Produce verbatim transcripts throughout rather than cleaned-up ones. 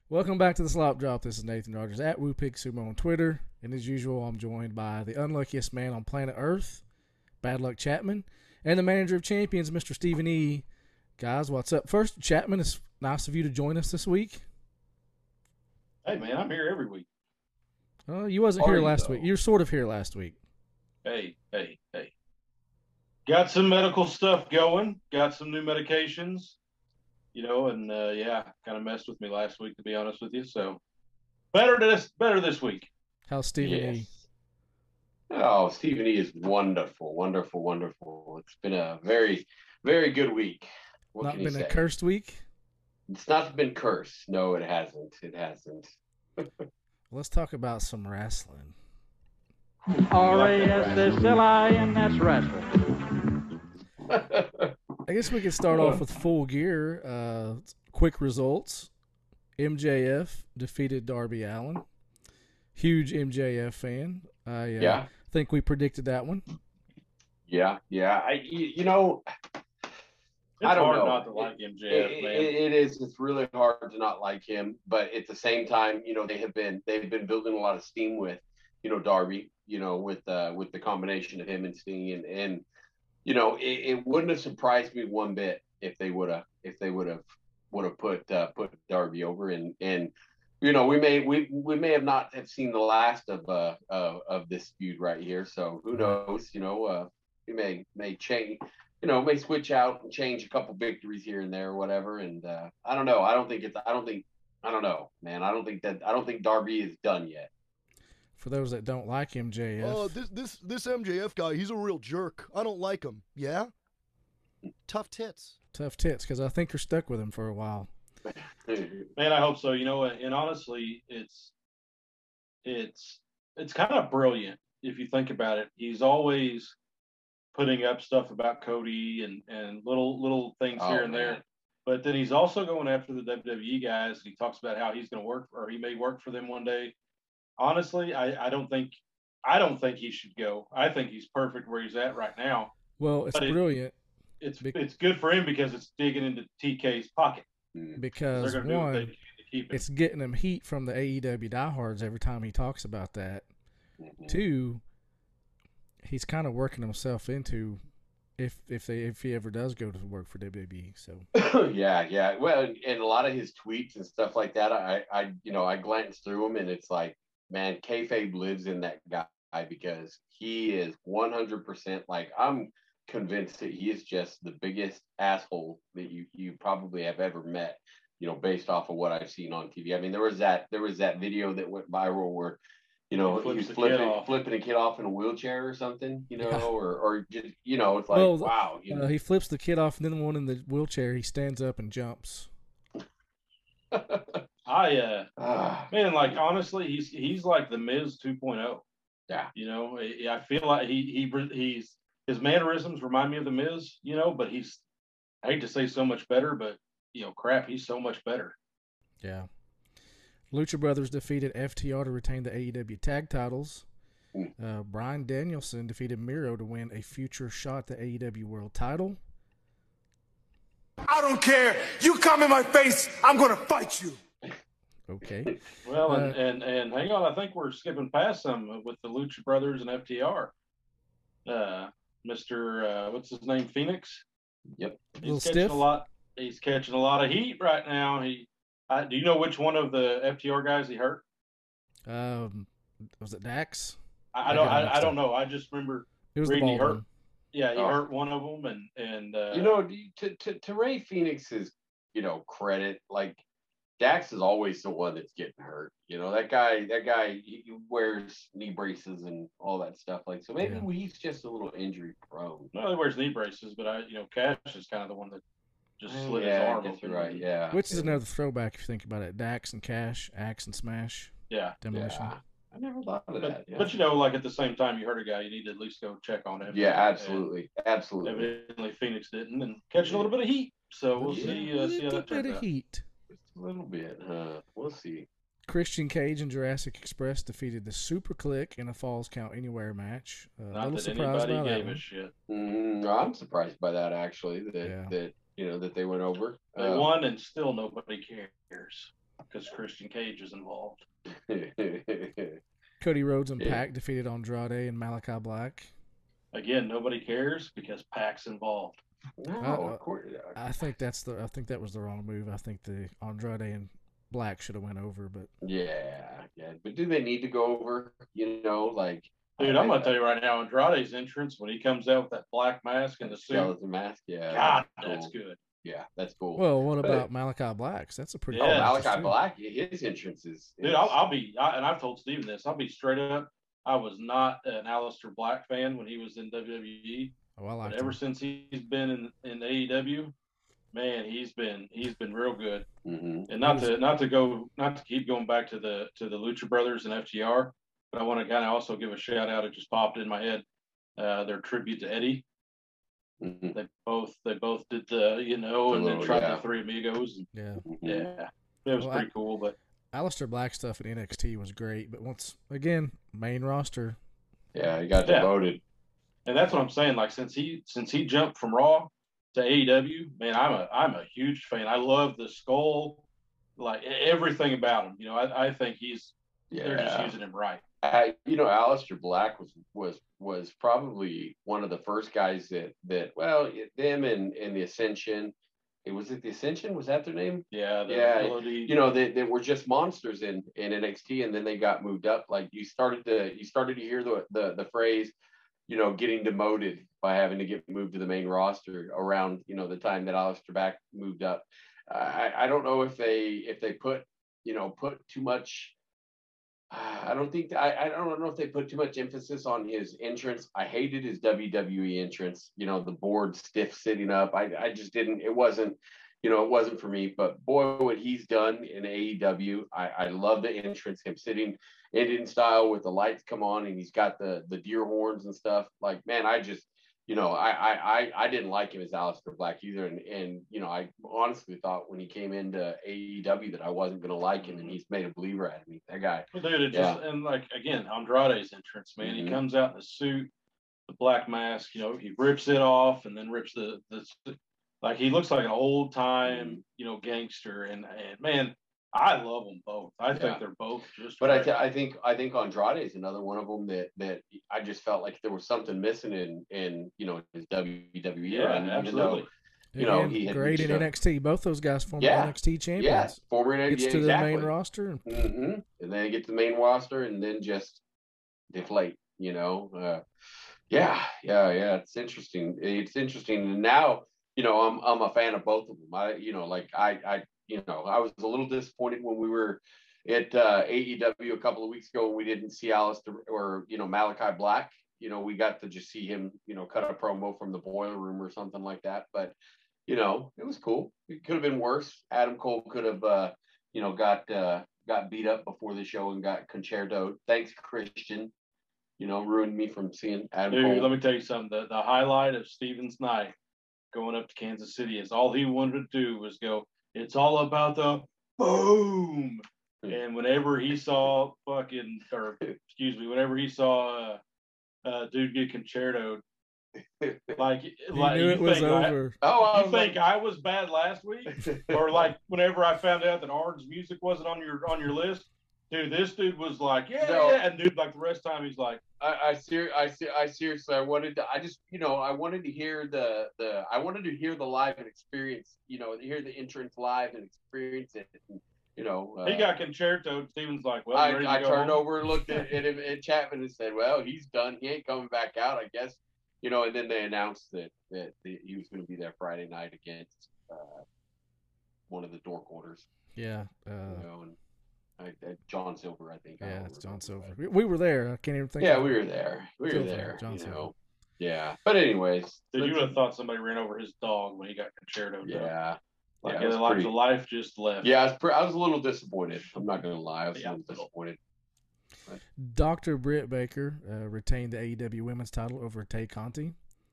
Welcome back to the Slop Drop. This is Nathan Rogers at WooPig Sumo on Twitter. And as usual, I'm joined by the unluckiest man on planet Earth, Bad Luck Chapman, and the manager of champions, Mister Stephen E. Guys, what's up? First, Chapman, it's nice of you to join us this week. Hey, man, I'm here every week. Uh, you wasn't Are here you, last though? week. You were sort of here last week. Hey, hey, hey. Got some medical stuff going. Got some new medications. You know, and uh, yeah, kind of messed with me last week, to be honest with you. So better this, better this week. How's Stephen E? Yes. Oh, Stephen E is wonderful, wonderful, wonderful. It's been a very, very good week. What Not can you been a say? cursed week? It's not been cursed. No, it hasn't. It hasn't. Let's talk about some wrestling. R A S S L I N, that's wrestling. I guess we could start off with Full Gear. Uh, quick results. M J F defeated Darby Allin. Huge M J F fan. I uh, Yeah. think we predicted that one. Yeah, yeah. I, you, you know, It's I don't hard know. not to like M It, J F, it- man. it is. It's really hard to not like him, but at the same time, you know, they have been they've been building a lot of steam with, you know, Darby. You know, with uh, with the combination of him and Sting, and and you know, it, it wouldn't have surprised me one bit if they would have if they would have would have put uh, put Darby over, and and you know, we may we we may have not have seen the last of uh of, of this feud right here. So who knows? You know, uh, we may may change. You know, may switch out and change a couple victories here and there, or whatever. And uh, I don't know. I don't think it's. I don't think. I don't know, man. I don't think that. I don't think Darby is done yet. For those that don't like M J F, Oh, this this this M J F guy, he's a real jerk. I don't like him. Yeah? Tough tits. tough tits, because I think you're stuck with him for a while. Man, I hope so. You know, and honestly, it's it's it's kind of brilliant if you think about it. He's always putting up stuff about Cody and and little little things Oh, here and there. man. But then he's also going after the W W E guys. And he talks about how he's going to work, or he may work for them one day. Honestly, I, I don't think I don't think he should go. I think he's perfect where he's at right now. Well, it's But it- brilliant It's Be- it's good for him because it's digging into T K's pocket. Mm. because, They're going to do what they one, can to keep him. it's getting him heat from the A E W diehards every time he talks about that. Mhm. Two, he's kind of working himself into if if they if he ever does go to work for W W E. So yeah, yeah. Well, and a lot of his tweets and stuff like that, I, I, you know, I glanced through them, and it's like, man, kayfabe lives in that guy because he is one hundred percent. Like, I'm convinced that he is just the biggest asshole that you you probably have ever met. You know, based off of what I've seen on T V. I mean, there was that there was that video that went viral where, you know, He he, flips was the kid flipping off. flipping a kid off in a wheelchair or something. You know, Yeah. or or just you know, it's like, Well, wow. You uh, know, he flips the kid off, and then the one in the wheelchair, he stands up and jumps. I uh ah, man, like honestly, he's he's like the Miz 2.0. yeah. You know, I, I feel like he he he's his mannerisms remind me of the Miz. You know, but he's I hate to say so much better, but you know, crap, he's so much better. Yeah. Lucha Brothers defeated F T R to retain the A E W tag titles. Mm. Uh, Bryan Danielson defeated Miro to win a future shot at the A E W World title. I don't care. You come in my face, I'm going to fight you. Okay. Well, and, Uh, and and hang on, I think we're skipping past some with the Lucha Brothers and F T R. Uh, Mister Uh, what's his name? Phoenix. Yep. A little He's catching stiff. a lot. He's catching a lot of heat right now. He, I, do you know which one of the F T R guys he hurt? Um, was it Dax? I, I I don't. got it I, mixed I don't up. know. I just remember. It was the Reading he bald hurt. one. Yeah, he Oh. hurt one of them, and and uh, You know, to, to to Ray Phoenix's, you know, credit, like Dax is always the one that's getting hurt. You know, that guy, that guy he he wears knee braces and all that stuff. Like, so maybe Yeah. he's just a little injury prone. no, he wears knee braces, but I, you know, Cash is kind of the one that just slid his yeah, I arm guess open. you're right. Yeah. Which is yeah. another throwback if you think about it. Dax and Cash, Axe and Smash, Yeah, Demolition. Yeah. I never thought of but that. Yeah, but you know, like at the same time, you hurt a guy, you need to at least go check on him. yeah, And absolutely, absolutely. evidently, Phoenix didn't, and catching a little bit of heat. So we'll Yeah, see. a Uh, see how little that bit turns of out. heat. Just a little bit, huh? We'll see. Christian Cage and Jurassic Express defeated the Super Click in a Falls Count Anywhere match. Uh, a Not little that surprised by anybody that gave one. a shit. Mm, I'm surprised by that actually. That Yeah. that you know that they went over. They Uh, won, and still nobody cares because Christian Cage is involved. Cody Rhodes and Yeah. Pac defeated Andrade and Malachi Black. Again, nobody cares because Pac's involved. no, Uh, of course. I think that's the. I think that was the wrong move. I think the Andrade and Black should have went over, but Yeah, yeah. But do they need to go over? You know, like Dude, I- I'm gonna I- tell you right now, Andrade's entrance when he comes out with that black mask and the suit, skeleton mask. Yeah, God, cool. that's good. Yeah, that's cool. well, what But- about Malachi Black's? That's a pretty. Yeah. oh, cool entrance, Malachi too. Black, his entrance is. Dude, I'll, I'll be, I, and I've told Steven this. I'll be straight up. I was not an Aleister Black fan when he was in W W E, Oh, I like but ever since he's been in, in A E W, man, he's been he's been real good. hmm And not to not to go not to keep going back to the to the Lucha Brothers and F T R, but I want to kind of also give a shout out. It just popped in my head. Uh, their tribute to Eddie. hmm They both they both did the you know, The and then little- tried yeah. the Three Amigos. And, Yeah, yeah, it was Well, pretty I- cool. But Aleister Black stuff in N X T was great, but once again, main roster. Yeah, he got Yeah. demoted. and that's what I'm saying. Like since he since he jumped from Raw to A E W, man, I'm a I'm a huge fan. I love the skull, like e- everything about him. You know, I, I think he's they're just Yeah, using him right. I, you know, Aleister Black was was was probably one of the first guys that that well, them and and the Ascension. It was it the Ascension? Was that their name? Yeah, the Yeah, ability. You know, they, they were just monsters in, in N X T, and then they got moved up. Like you started to you started to hear the the, the phrase, you know, getting demoted by having to get moved to the main roster around, you know, the time that Aleister Black moved up. I, I don't know if they if they put you know put too much. I don't think I, I don't know if they put too much emphasis on his entrance. I hated his W W E entrance. You know, the board stiff sitting up. I I just didn't. It wasn't. You know, it wasn't for me. But boy, what he's done in A E W, I I love the entrance. Him sitting Indian style with the lights come on, and he's got the the deer horns and stuff. Like, man, I just. You know, I, I I I didn't like him as Aleister Black either, and and you know, I honestly thought when he came into A E W that I wasn't going to like him, and he's made a believer out of me. That guy. Well, dude, it just and like again, Andrade's entrance, man. Mhm. He comes out in the suit, the black mask. You know, he rips it off and then rips the the like he looks like an old time, you know, gangster. And and man, I love them both. I Yeah. think they're both just. But I, right. th- I think I think Andrade is another one of them that that I just felt like there was something missing in in you know his W W E yeah, run, even absolutely. though You know, Again, he had great in reached a- N X T. Both those guys former Yeah. N X T yeah, champions. former N Gets X T to the exactly. main roster. And hmm And then get to the main roster and then just deflate, you know. Uh, yeah, yeah, yeah. It's interesting. It's interesting. And now, you know, I'm I'm a fan of both of them. I, you know, like I, I, you know, I was a little disappointed when we were at uh, A E W a couple of weeks ago and we didn't see Aleister or you know Malachi Black. You know, we got to just see him, you know, cut a promo from the boiler room or something like that. But you know, it was cool. It could have been worse. Adam Cole could have, uh, you know, got uh, got beat up before the show and got concerto. Thanks, Christian. You know, ruined me from seeing Adam Dude, Cole. let me tell you something. The, the highlight of Steven's night going up to Kansas City is all he wanted to do was go, it's all about the boom. Hmm. And whenever he saw fucking, or excuse me, whenever he saw uh, uh, dude get concertoed, like, he like knew you it was think I- over. oh, I you was think like, I was bad last week? Or like whenever I found out that Arn's music wasn't on your on your list, dude, this dude was like, yeah, No. yeah, and dude, like the rest of the time he's like, I, I, ser- I, ser- I seriously, I wanted to, I just, you know, I wanted to hear the, the, I wanted to hear the live and experience, you know, hear the entrance live and experience it. And, you know, uh, he got concertoed. Steven's like, well, I, you ready to I go turned home? over and looked at, at him at Chapman and said, well, he's done. He ain't coming back out, I guess. You know, and then they announced that, that the, he was going to be there Friday night against uh, one of the door quarters, Yeah. Uh, you know, and I, I, John Silver, I think. I yeah, don't it's John remember, Silver. but- We, we were there. I can't even think. Yeah, of we it. were there. We were Silver, there, John you Silver. know. Yeah. But anyways. Dude, you let's- would have thought somebody ran over his dog when he got concertoed. Yeah. like, yeah, yeah, it was like pretty- the life just left. Yeah, I was, pre- I was a little disappointed. I'm not going to lie. I was Yeah. a little disappointed. Doctor Britt Baker uh, retained the A E W Women's title over Tay Conti.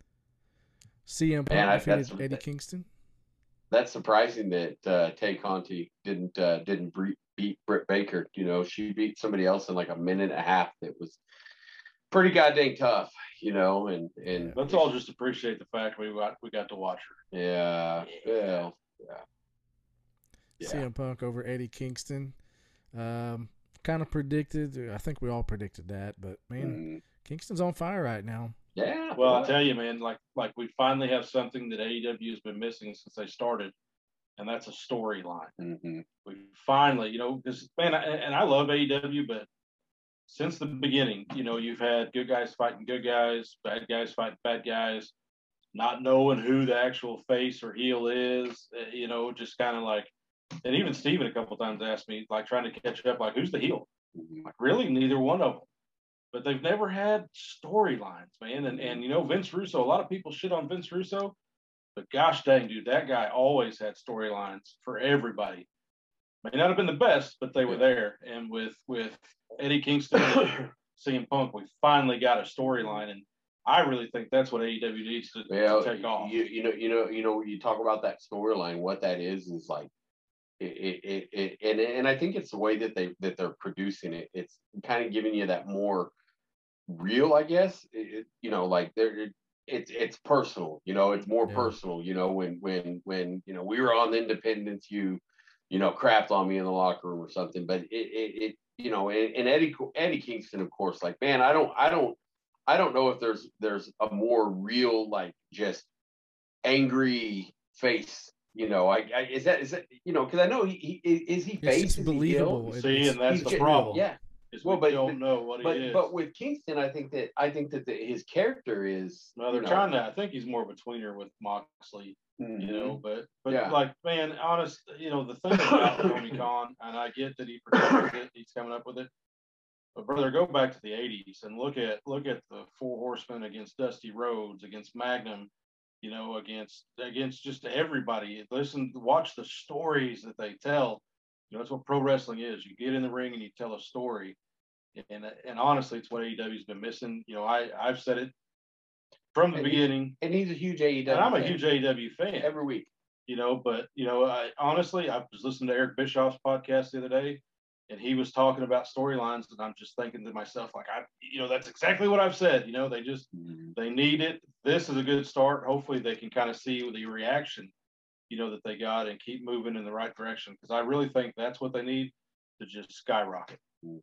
C M Punk Man, I- defeated that's- Eddie Kingston. That's surprising that uh, Tay Conti didn't uh, didn't bre- beat Britt Baker. You know, she beat somebody else in like a minute and a half. That was pretty goddamn tough. You know, and and Let's all just appreciate the fact we got we got to watch her. yeah, Yeah. yeah, yeah. Yeah. C M Punk over Eddie Kingston. Um, kind of predicted. I think we all predicted that, but man, Mm. Kingston's on fire right now. Yeah. Well, boy. I tell you, man, like like we finally have something that A E W has been missing since they started, and that's a storyline. Mhm. We finally, you know, because man, I, and I love A E W, but since the beginning, you know, you've had good guys fighting good guys, bad guys fighting bad guys, not knowing who the actual face or heel is, uh, you know, just kind of like, and even Steven a couple times asked me, like trying to catch up, like, who's the heel? Mhm. Like, really, neither one of them. But they've never had storylines, man. And and you know, Vince Russo, a lot of people shit on Vince Russo, but gosh dang, dude, that guy always had storylines for everybody. May not have been the best, but they were there. And with with Eddie Kingston, C M Punk, we finally got a storyline, and I really think that's what A E W needs to, Well, to take off. you, you know, you know, you know, you talk about that storyline. What that is is like, it, it, it, and and I think it's the way that they that they're producing it. It's kind of giving you that more real, I guess. It, it, you know, like there, it, it's it's personal. You know, it's more Yeah. personal. You know, when when when you know we were on Independence, you you know crapped on me in the locker room or something. But it it, it you know, and, and Eddie Eddie Kingston, of course, like man, I don't I don't. I don't know if there's there's a more real like just angry face, you know. I, I is that is that you know because I know he, he is he It's face just is he believable. heel? It- See, it's- and that's He's the just- problem. Yeah, Is Well, we but- don't know what but he is. but with Kingston, I think that I think that the, his character is. no, they're you know, trying to. I think he's more of a tweener with Moxley. mhm. You know, but but Yeah. like man, honest, you know, the thing about Tony Khan, and I get that he predicted it, he's coming up with it. But brother, go back to the eighties and look at look at the Four Horsemen against Dusty Rhodes, against Magnum, you know, against against just everybody. Listen, watch the stories that they tell. You know, that's what pro wrestling is. You get in the ring and you tell a story. And and honestly, it's what A E W's been missing. You know, I I've said it from the And he- beginning, And he's a huge A E W. and I'm a fan huge A E W fan. every week. You know, but you know, I honestly, I was listening to Eric Bischoff's podcast the other day, and he was talking about storylines, and I'm just thinking to myself, like, I, you know, that's exactly what I've said. You know, they just Mhm. they need it. This is a good start. Hopefully, they can kind of see the reaction, you know, that they got and keep moving in the right direction, because I really think that's what they need to just skyrocket.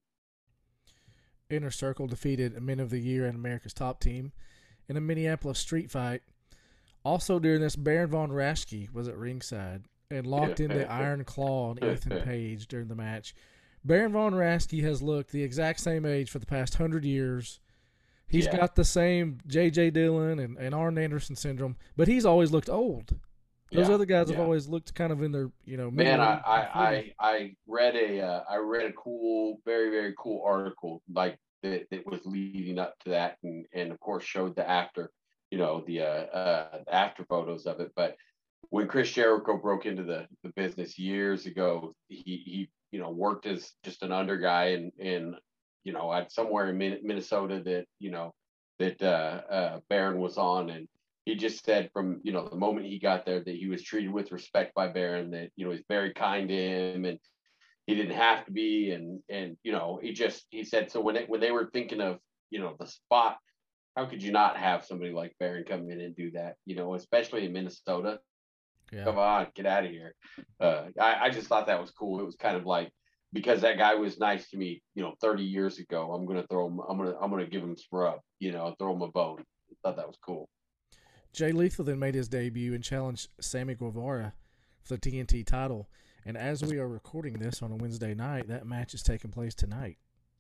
Inner Circle defeated Men of the Year and America's Top Team in a Minneapolis street fight. Also during this, Baron Von Raschke was at ringside and locked in the Iron Claw on Ethan Page during the match. Baron Von Raschke has looked the exact same age for the past hundred years. He's Yeah. got the same J J Dillon and, and Arn Anderson syndrome, but he's always looked old. Those Yeah, other guys have yeah. always looked kind of in their, you know, Man, I, middle- I, I, I read a uh, I read a cool, very very cool article like that, that was leading up to that, and and of course showed the after, you know, the uh, uh after photos of it. But when Chris Jericho broke into the, the business years ago, he he you know worked as just an under guy in in you know at somewhere in Min- Minnesota that you know that uh, uh, Baron was on, and he just said from you know the moment he got there that he was treated with respect by Baron, that you know he's very kind to him, and he didn't have to be, and and you know he just he said so when it, when they were thinking of you know the spot, how could you not have somebody like Baron come in and do that, you know, especially in Minnesota. Yeah. Come on, get out of here. Uh, I, I just thought that was cool. It was kind of like because that guy was nice to me, you know, thirty years ago. I'm gonna throw him. I'm gonna I'm gonna give him some rub. You know, throw him a bone. I thought that was cool. Jay Lethal then made his debut and challenged Sammy Guevara for the T N T title. And as we are recording this on a Wednesday night, that match is taking place tonight.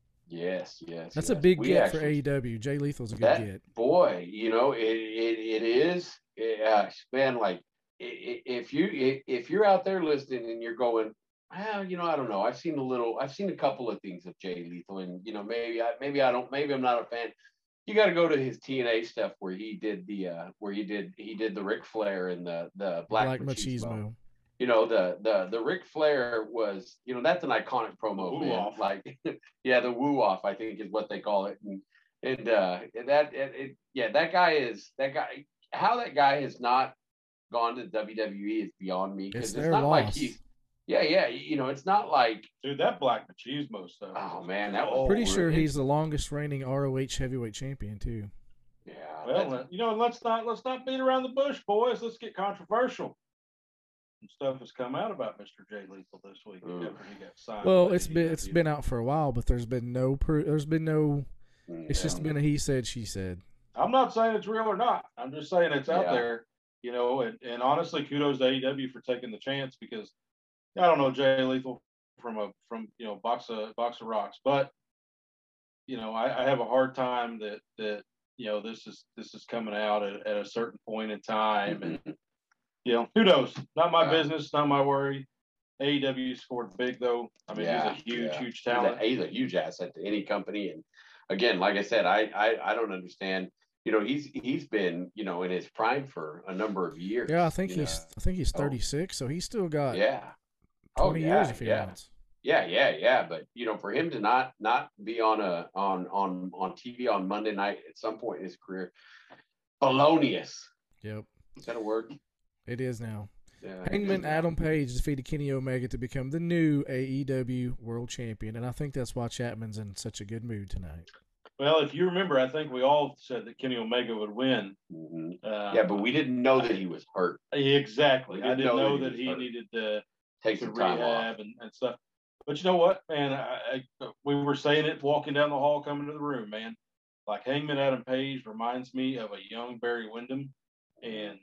Yes, yes. That's yes. a big We get for actually- A E W. Jay Lethal's a good that get. boy, you know, it it, it is. It, uh, man, like i- i- if you i- if you're out there listening and you're going, well, you know, I don't know. I've seen a little. I've seen a couple of things of Jay Lethal, and you know, maybe I maybe I don't. Maybe I'm not a fan. You got to go to his T N A stuff where he did the uh where he did he did the Ric Flair and the the Black, Black Machismo. Machismo. You know, the the the Ric Flair was, you know, that's an iconic promo, Woo man. off. Like, yeah, the woo off, I think, is what they call it, and and uh, that it, it, yeah, that guy is that guy. How that guy has not gone to W W E is beyond me It's because it's, their not like loss. he's, yeah, yeah, you know, it's not like, Dude, that Black Machismo stuff. oh man, that was Pretty sure it- he's the longest reigning R O H heavyweight champion too. yeah. Well, that's- uh, you know, let's not let's not beat around the bush, boys. Let's get controversial. some stuff has come out about Mister Jay Lethal this week Mm. after he got signed. Well, with it's been it's A E W. been out for a while, but there's been no pro- there's been no. It's Yeah. just been a he said she said. I'm not saying it's real or not. I'm just saying it's out Yeah. there, you know. And, and honestly, kudos to A E W for taking the chance because I don't know Jay Lethal from a from you know box of box of rocks, but you know I, I have a hard time that that you know this is this is coming out at, at a certain point in time, and you know who knows? Not my Yeah. business, not my worry. A E W scored big though. I mean, Yeah, he's a huge, yeah. huge He's a, talent. he's a huge asset to any company. And again, like I said, I, I I don't understand. You know, he's he's been you know in his prime for a number of years. Yeah, I think you he's know. I think he's Oh. thirty-six, so he's still got yeah. Oh twenty yeah, years if he yeah. wants. Yeah, yeah, yeah. But you know, for him to not not be on a on on on T V on Monday night at some point in his career, felonious. Yep, Is that a word? it is now. Yeah. Hangman Adam Page defeated Kenny Omega to become the new A E W World Champion, and I think that's why Chapman's in such a good mood tonight. Well, if you remember, I think we all said that Kenny Omega would win. Mhm. Uh, Yeah, but we didn't know that he was hurt. exactly. We I didn't didn't know know that that he he was hurt. needed to, Take to some time rehab off. and, and stuff. But you know what, man? I, I, we were saying it walking down the hall, coming to the room, man. Like Hangman Adam Page reminds me of a young Barry Windham, and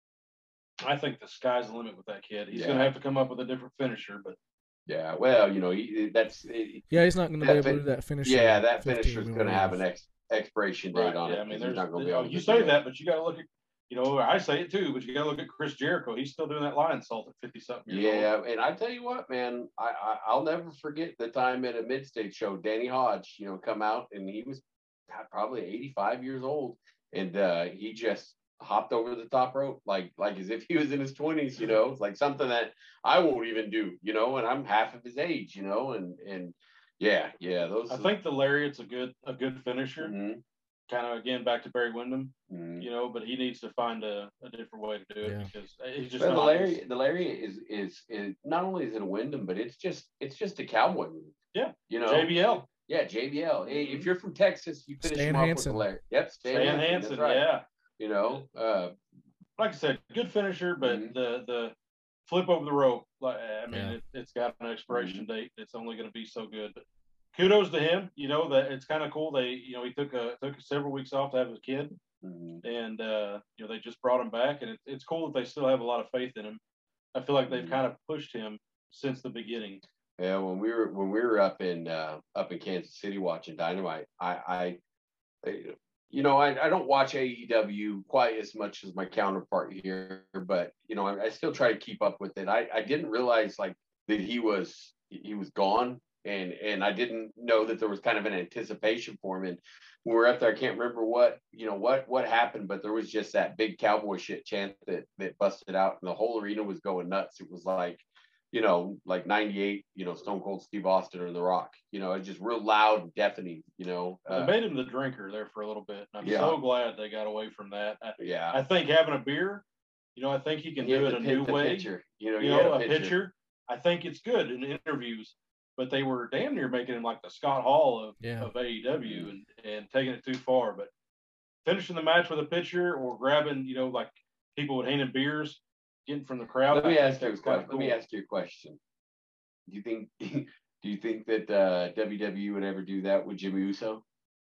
I think the sky's the limit with that kid. He's Yeah. going to have to come up with a different finisher, but Yeah, well, you know, he, that's it, Yeah, he's not going to That be able to fin- do that finisher. yeah, that fifteen finisher's we going to have an lose. ex, expiration date right, on yeah, it. I mean, 'cause there's he's not going to be oh, able you to say do it. that, but you got to look at, you know, I say it too, but you got to look at Chris Jericho. He's still doing that lion salt at fifty something years old. Yeah, and I tell you what, man, I, I I'll never forget the time at a mid-state show, Danny Hodge, you know, come out and he was probably eighty-five years old, and uh, he just hopped over the top rope like like as if he was in his twenties, you know. It's like something that I won't even do, you know, and I'm half of his age, you know, and and yeah, yeah, those. I think the lariat's a good a good finisher. Mhm, Kind of again back to Barry Windham, mhm. you know, but he needs to find a, a different way to do it Yeah. because he's just Well, the not. lariat, the lariat is, is is not only is it a Wyndham, but it's just it's just a cowboy move. Yeah, you know, J B L, Yeah, J B L. Hey, Mhm. if you're from Texas, you finish Stan him off Hansen. with the lariat. Yep, Stan, Stan Hansen. Hansen, That's right. yeah. You know, uh, Like I said, good finisher, but Mhm. the the flip over the rope, like I mean, Yeah. it, it's got an expiration Mm-hmm. date. It's only going to be so good. But kudos to him. You know that it's kind of cool. They, you know, he took a took several weeks off to have his kid, mhm. and uh, you know they just brought him back, and it, it's cool that they still have a lot of faith in him. I feel like they've Mhm. kind of pushed him since the beginning. Yeah, when we were when we were up in uh, up in Kansas City watching Dynamite, I, I you know, I, I don't watch A E W quite as much as my counterpart here, but you know, I, I still try to keep up with it. I, I didn't realize like that he was he was gone, and and I didn't know that there was kind of an anticipation for him. And when we were up there, I can't remember what you know what what happened, but there was just that big cowboy shit chant that that busted out, and the whole arena was going nuts. It was like, you know, like ninety-eight, you know, Stone Cold Steve Austin or The Rock, you know, it's just real loud and deafening, you know. They Uh, made him the drinker there for a little bit. And I'm Yeah. so glad they got away from that. I, yeah. I think having a beer, you know, I think he can He had do it the a pit- new the way. Picture, you know, You he had know, a picture. pitcher. I think it's good in interviews, but they were damn near making him like the Scott Hall of, Yeah. of A E W and, and taking it too far. But finishing the match with a pitcher or grabbing, you know, like people would hand him beers, getting from the crowd. Let me I ask think you a that's kinda question. Let me cool. ask you a question. Do you think do you think that uh, W W E would ever do that with Jimmy Uso?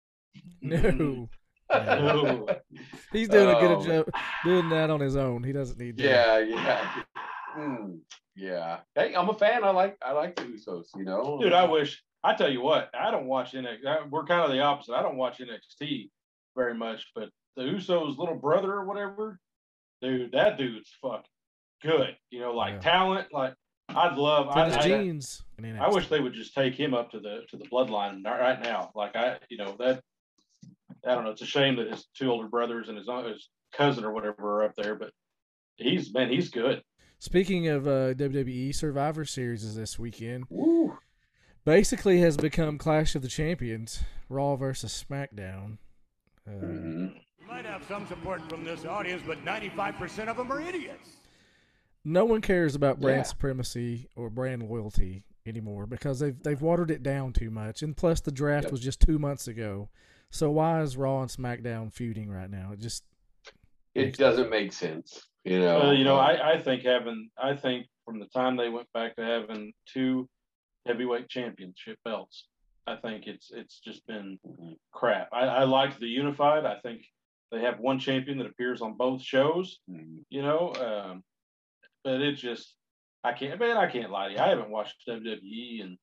No. No. He's doing a Oh. good job doing that on his own. He doesn't need that. Yeah, yeah. Hmm, yeah. Hey, I'm a fan. I like I like the Usos, you know. Dude, I wish. I tell you what, I don't watch N X T. I- We're kind of the opposite. I don't watch N X T very much, but the Usos' little brother or whatever, dude, that dude's fucking good. You know, like Yeah. talent. Like I'd love. It's in I, his I, genes. I wish they would just take him up to the to the bloodline right now. Like I, you know, that. I don't know. It's a shame that his two older brothers and his his cousin or whatever are up there, but he's man, he's good. Speaking of uh, W W E, Survivor Series is this weekend. Woo. Basically has become Clash of the Champions, Raw versus SmackDown. Uh, Mhm. You might have some support from this audience, but ninety-five percent of them are idiots. No one cares about brand Yeah. supremacy or brand loyalty anymore because they've they've watered it down too much. And plus, the draft Yep. was just two months ago. So why is Raw and SmackDown feuding right now? It just It Makes doesn't make sense. You know, Uh, you know, uh, I, I think having I think from the time they went back to having two heavyweight championship belts, I think it's it's just been crap. I, I liked the unified. I think they have one champion that appears on both shows. Mhm. You know, um, but it just I can't man, I can't lie to you. I haven't watched W W E in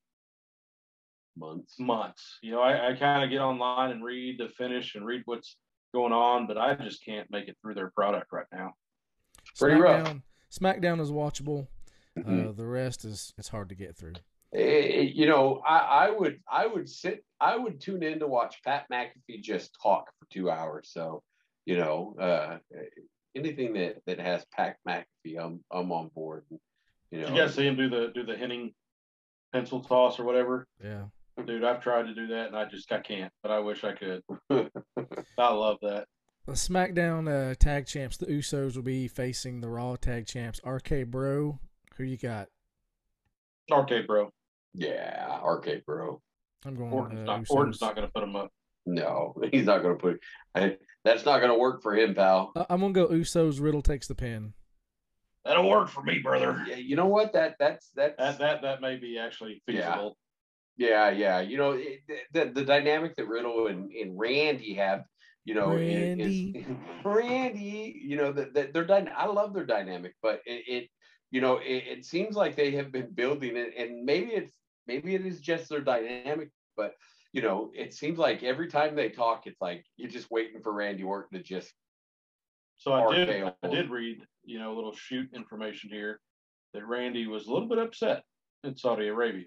months. months. You know, I, I kind of get online and read the finish and read what's going on, but I just can't make it through their product right now. Pretty rough. SmackDown, SmackDown is watchable. Mhm. Uh, the rest is it's hard to get through. Eh, you know, I, I would I would sit I would tune in to watch Pat McAfee just talk for two hours. So, you know, uh, anything that, that has Pat McAfee, I'm I'm on board. You know, Did you guys see him do the do the Henning pencil toss or whatever? Yeah. Dude, I've tried to do that and I just I can't, but I wish I could. I love that. The SmackDown uh, tag champs, the Usos, will be facing the Raw tag champs, R K Bro. Who you got? Okay, bro. yeah, Arcade Bro. I'm going. Orton's uh, not Usos. Orton's not going to put him up. No, he's not going to put. I, that's not going to work for him, pal. Uh, I'm gonna go Usos. Riddle takes the pin. That'll work for me, brother. Yeah, you know what? That that's that's That that that may be actually feasible. yeah, yeah. You know, it, the the dynamic that Riddle and, and Randy have. You know, Randy. is, Randy. You know that that they're dyna- I love their dynamic, but it, it you know it, it seems like they have been building it, and maybe it's maybe it is just their dynamic, but you know it seems like every time they talk, it's like you're just waiting for Randy Orton to just So I did R K O. I did read, you know, a little shoot information here that Randy was a little bit upset in Saudi Arabia.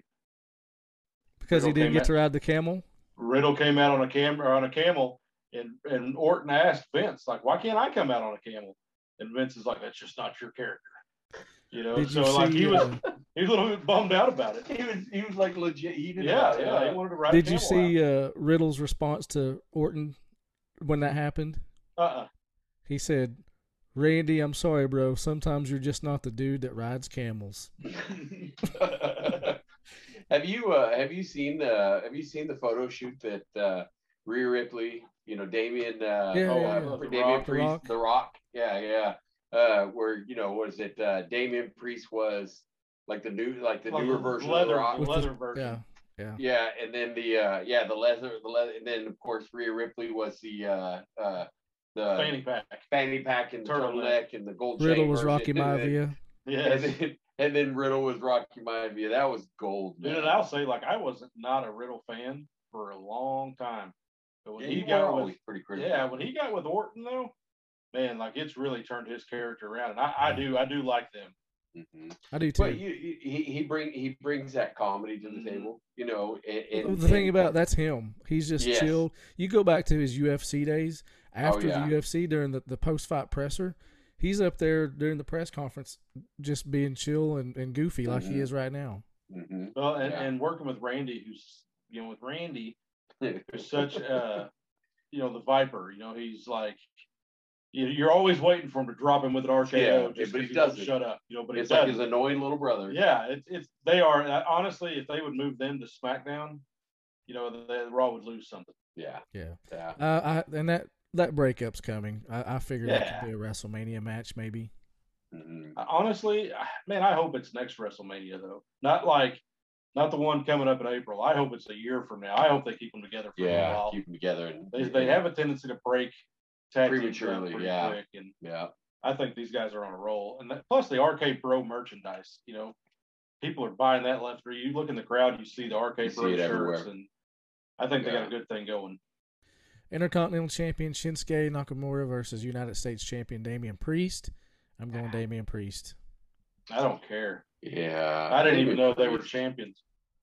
Because he Riddle didn't came get out- to ride the camel. Riddle came out on a camera on a camel, and and Orton asked Vince, like, why can't I come out on a camel? And Vince is like, that's just not your character. You know, Did so you like see, he was uh, he was a little bit bummed out about it. he was he was like legit. He didn't. Yeah, yeah, he wanted to ride. Did a you camel see uh, Riddle's response to Orton when that happened? Out. Uh-uh. He said, "Randy, I'm sorry, bro. Sometimes you're just not the dude that rides camels." have you uh, have you seen the have you seen the photo shoot that uh, Rhea Ripley, you know, Damian, uh, Yeah, oh, yeah, uh, yeah. The Damian Rock. The Priest, Rock. The Rock, yeah, yeah, uh, where you know, was it uh, Damian Priest was like the new, like the Like newer the version leather, of The Rock, the With leather the- version. Yeah, yeah. yeah, and then the uh, yeah, the leather, the leather, and then of course Rhea Ripley was the uh, uh, the Fanny pack. fanny pack and the Turtleneck. turtleneck and the gold Riddle chain was version, Rocky and then- Maivia. Yes. and then, and then Riddle was Rocky Maivia. That was gold, man. Dude, and I'll say, like, I wasn't not a Riddle fan for a long time. But when Yeah, he you got were with always pretty critical. yeah, when he got with Orton though, man, like it's really turned his character around. And I, I do I do like them. hmm I do too. But you, you, he he bring he brings that comedy to the Mhm. table, you know. And, and the thing and- about that's him. He's just Yes. chilled. You go back to his U F C days after yeah. the U F C during the, the post fight presser. He's up there during the press conference, just being chill and, and goofy like he Mhm. is right now. Mhm. Well, and, Yeah. and working with Randy, who's you know with Randy, who's such uh you know the Viper. You know he's like you- you're always waiting for him to drop him with an R K O, Yeah, just but 'cause he won't doesn't. shut up. You know, but It's he like doesn't. his annoying little brother. Yeah, it's it's they are uh, honestly. If they would move them to SmackDown, you know, the, the Raw would lose something. Yeah. Yeah. Yeah. Uh, I and that that breakup's coming. I, I figured that Yeah. could be a WrestleMania match, maybe. Mhm. I- Honestly, I- man, I hope it's next WrestleMania though. Not like, not the one coming up in April. I hope it's a year from now. I hope they keep them together for a Yeah. while. Keep them together. And, They they have a tendency to break tag teams up Prematurely, pretty yeah. quick, and Yeah. I think these guys are on a roll. And that, plus the R K Pro merchandise, you know, people are buying that left. Or you look in the crowd, you see the R K You see Pro it shirts, everywhere. and I think they got Yeah. a good thing going. Intercontinental Champion Shinsuke Nakamura versus United States Champion Damian Priest. I'm going Damian Priest. I don't care. Yeah. I didn't even Maybe- know they were champions.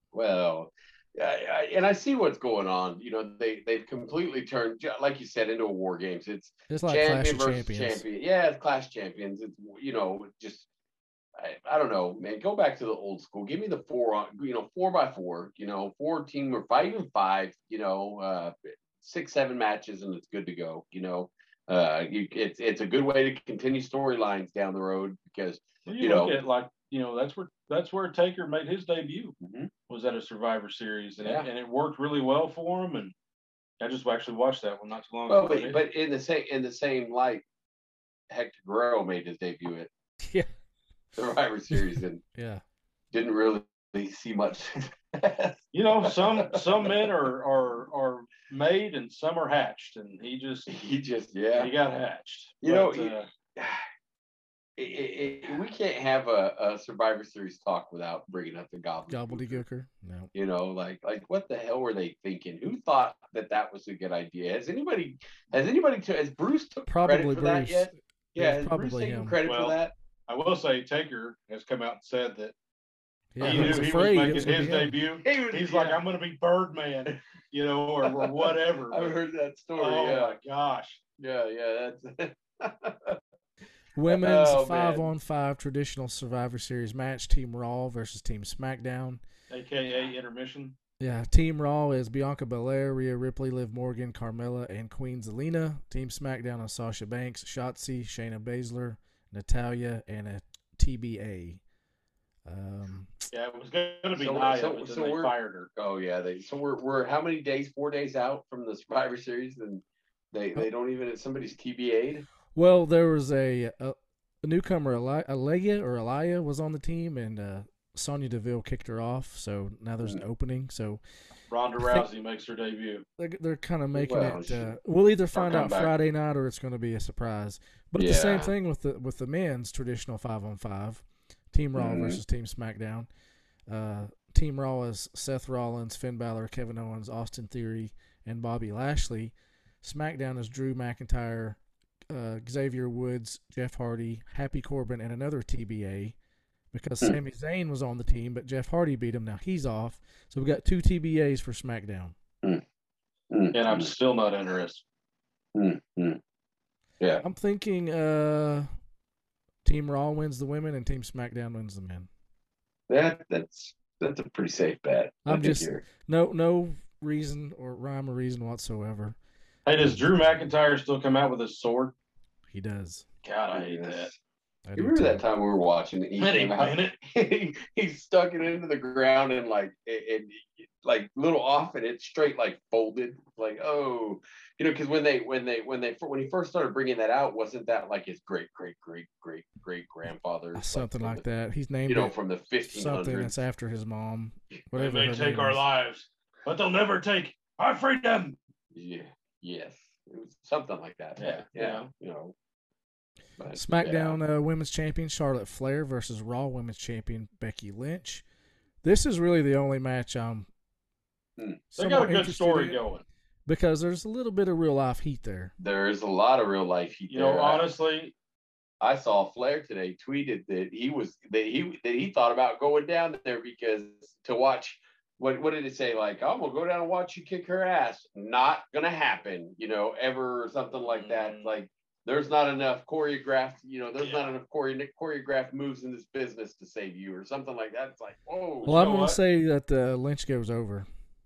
Well, I, I, and I see what's going on. You know, they they've completely turned, ju- like you said, into a war games. It's It's like Clash champion of versus Champions. champion. Yeah, it's Clash Champions. It's you know just I, I don't know, man. Go back to the old school. Give me the four on, you know, four by four. You know, four team or five even five. You know, uh, six seven matches and it's good to go. You know, uh, you, it's it's a good way to continue storylines down the road because When you, You look know. at like you know that's where that's where Taker made his debut Mhm. was at a Survivor Series, and Yeah. it, and it worked really well for him. And I just actually watched that one not too long well, ago. but, but in the same in the same light, Hector Guerrero made his debut at Yeah. Survivor Series and Yeah. didn't really see much success. You know, some some men are are are made and some are hatched, and he just He just, yeah. he got hatched. You know, But, he- uh, It, it, it, we can't have a, a Survivor Series talk without bringing up the gobbledygook. Gobbledygooker. No. You know, like like what the hell were they thinking? Who thought that that was a good idea? Has anybody has anybody t- has Bruce took Probably credit for Bruce. that yet? Yeah, Yeah, it's has probably Bruce taken him. credit Well, for that? I will say Taker has come out and said that Yeah, he he knew was he was afraid it making was gonna his be him. debut. He was- He's like, yeah. I'm going to be Birdman, you know, or, or whatever. I've heard that story. Oh yeah. my gosh! yeah, yeah, that's Women's Oh, five man. on five traditional Survivor Series match: Team Raw versus Team SmackDown. A K A intermission. Yeah, Team Raw is Bianca Belair, Rhea Ripley, Liv Morgan, Carmella, and Queen Zelina. Team SmackDown is Sasha Banks, Shotzi, Shayna Baszler, Natalia, and a T B A. Um, Yeah, it was going to be So- Nia, so- but then so they we're- fired her. Oh yeah, they so we're we're how many days? Four days out from the Survivor Series, and they they don't even somebody's T B A'd. well, there was a a, a newcomer, Eli- Alaya or Alaya, was on the team, and uh, Sonya Deville kicked her off. So now there's an opening. So Ronda I think- Rousey makes her debut. they're, they're kind of making Well, it. she- Uh, we'll either find out comeback. Friday night or it's going to be a surprise. But the same Yeah. thing with the with the men's traditional five on five, Team Raw Mhm. versus Team SmackDown. Uh, Team Raw is Seth Rollins, Finn Balor, Kevin Owens, Austin Theory, and Bobby Lashley. SmackDown is Drew McIntyre, uh, Xavier Woods, Jeff Hardy, Happy Corbin, and another T B A. Because Hmm. Sami Zayn was on the team, but Jeff Hardy beat him. Now he's off. So we got two T B As for SmackDown. Mm, And I'm still not interested. mm, mm. Yeah, I'm thinking uh, Team Raw wins the women and Team SmackDown wins the men. that that's that's a pretty safe bet. I I'm think just you're- no no reason or rhyme or reason whatsoever. Hey, does Drew McIntyre still come out with his sword? He does. God, I hate Yes. that. I You do remember too. that time we were watching? He That came ain't out. playing it. he, he stuck it into the ground and like it, it like little off and it straight like folded. Like oh, you know, because when they when they when they when he first started bringing that out, wasn't that like his great great great great great grandfather? Something like that. He's named You know, it from the fifteen something hundreds. that's after his mom. They Whatever may her take name our is. lives, but they'll never take our freedom. Yeah. Yes. It was something like that. Yeah, Yeah. yeah. You know. But, SmackDown uh, Women's Champion Charlotte Flair versus Raw Women's Champion Becky Lynch. This is really the only match I'm. Hmm. They somewhat got a good interested story in going. because there's a little bit of real life heat there. There's a lot of real life heat You know, there. I- honestly, I saw Flair today tweeted that he was that he that he thought about going down there because to watch what what did it say like I'm gonna go down and watch you kick her ass. Not gonna happen, you know, ever or something like that. Mm. Like there's not enough choreographed, you know, there's Yeah. not enough chore- choreographed moves in this business to save you or something like that. It's like whoa, Well, I'm know going what? to say that uh, Lynch goes over.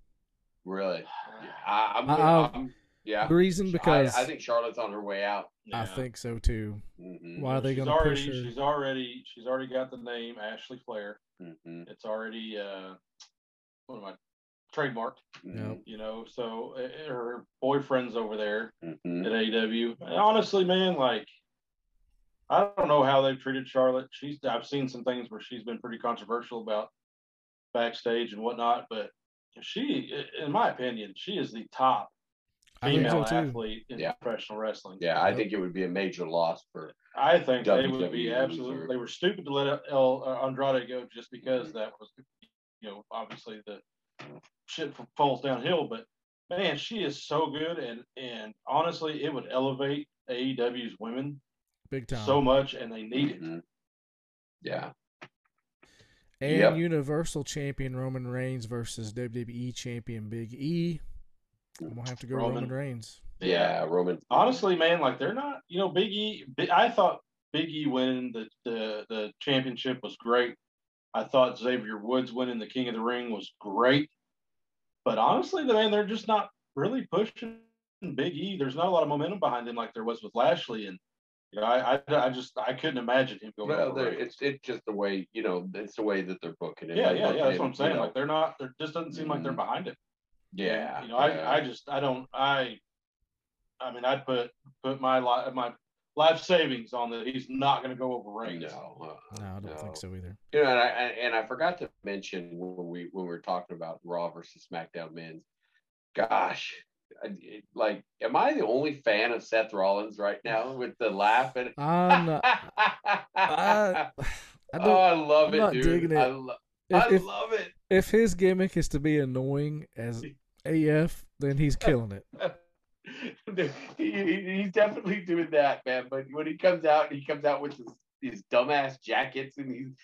really? Yeah, I, I'm, I- gonna, I- I'm yeah. The reason because I, I think Charlotte's on her way out. I yeah. think so too. Mhm, Why are they she's going to push already her? she's already she's already got the name Ashley Flair. mhm, It's already uh, what am I trademarked? mhm, You know, so uh, her boyfriend's over there mhm. at A E W. And honestly, man, like I don't know how they've treated Charlotte. She's I've seen some things where she's been pretty controversial about backstage and whatnot, but she, in my opinion, she is the top I think female so too. athlete in Yeah. professional wrestling. Yeah, I think it would be a major loss for I think they W would W be E absolutely. or- They were stupid to let El uh, Andrade go just because Mm-hmm. that was, you know, obviously the shit falls downhill. But man, she is so good, and and honestly, it would elevate A E W's women Big time. so much, and they need it. Mhm. Yeah. and Yep. Universal Champion Roman Reigns versus W W E Champion Big E. I'm going to have to go Roman. Roman Reigns. Yeah, Roman. Honestly, man, like they're not, you know, Big E. Big, I thought Big E winning the, the the championship was great. I thought Xavier Woods winning the King of the Ring was great. But honestly, man, they're just not really pushing Big E. There's not a lot of momentum behind him like there was with Lashley, and you know, I I, I just I couldn't imagine him going. Well, over they're- Reigns. it's it's just the way you know it's the way that they're booking it. yeah, They yeah, book yeah. That's him, what I'm saying. you know. Like they're not. There just doesn't seem like they're Mhm. behind him. Yeah, You know, yeah. I I just I don't I. I mean, I'd put put my li- my life savings on that he's not going to go over Reigns. No, uh, No, I don't no. think so either. You know, and I and I forgot to mention when we when we were talking about Raw versus SmackDown men's. Gosh, I- like, am I the only fan of Seth Rollins right now with the laugh? And I'm not. I, I don't. oh, I love I'm it, not dude. digging it. I, lo- If, I if, love it. if his gimmick is to be annoying as A F, then he's killing it. Dude, he, he- he's definitely doing that, man. But when he comes out, he comes out with his, his dumbass jackets and he's.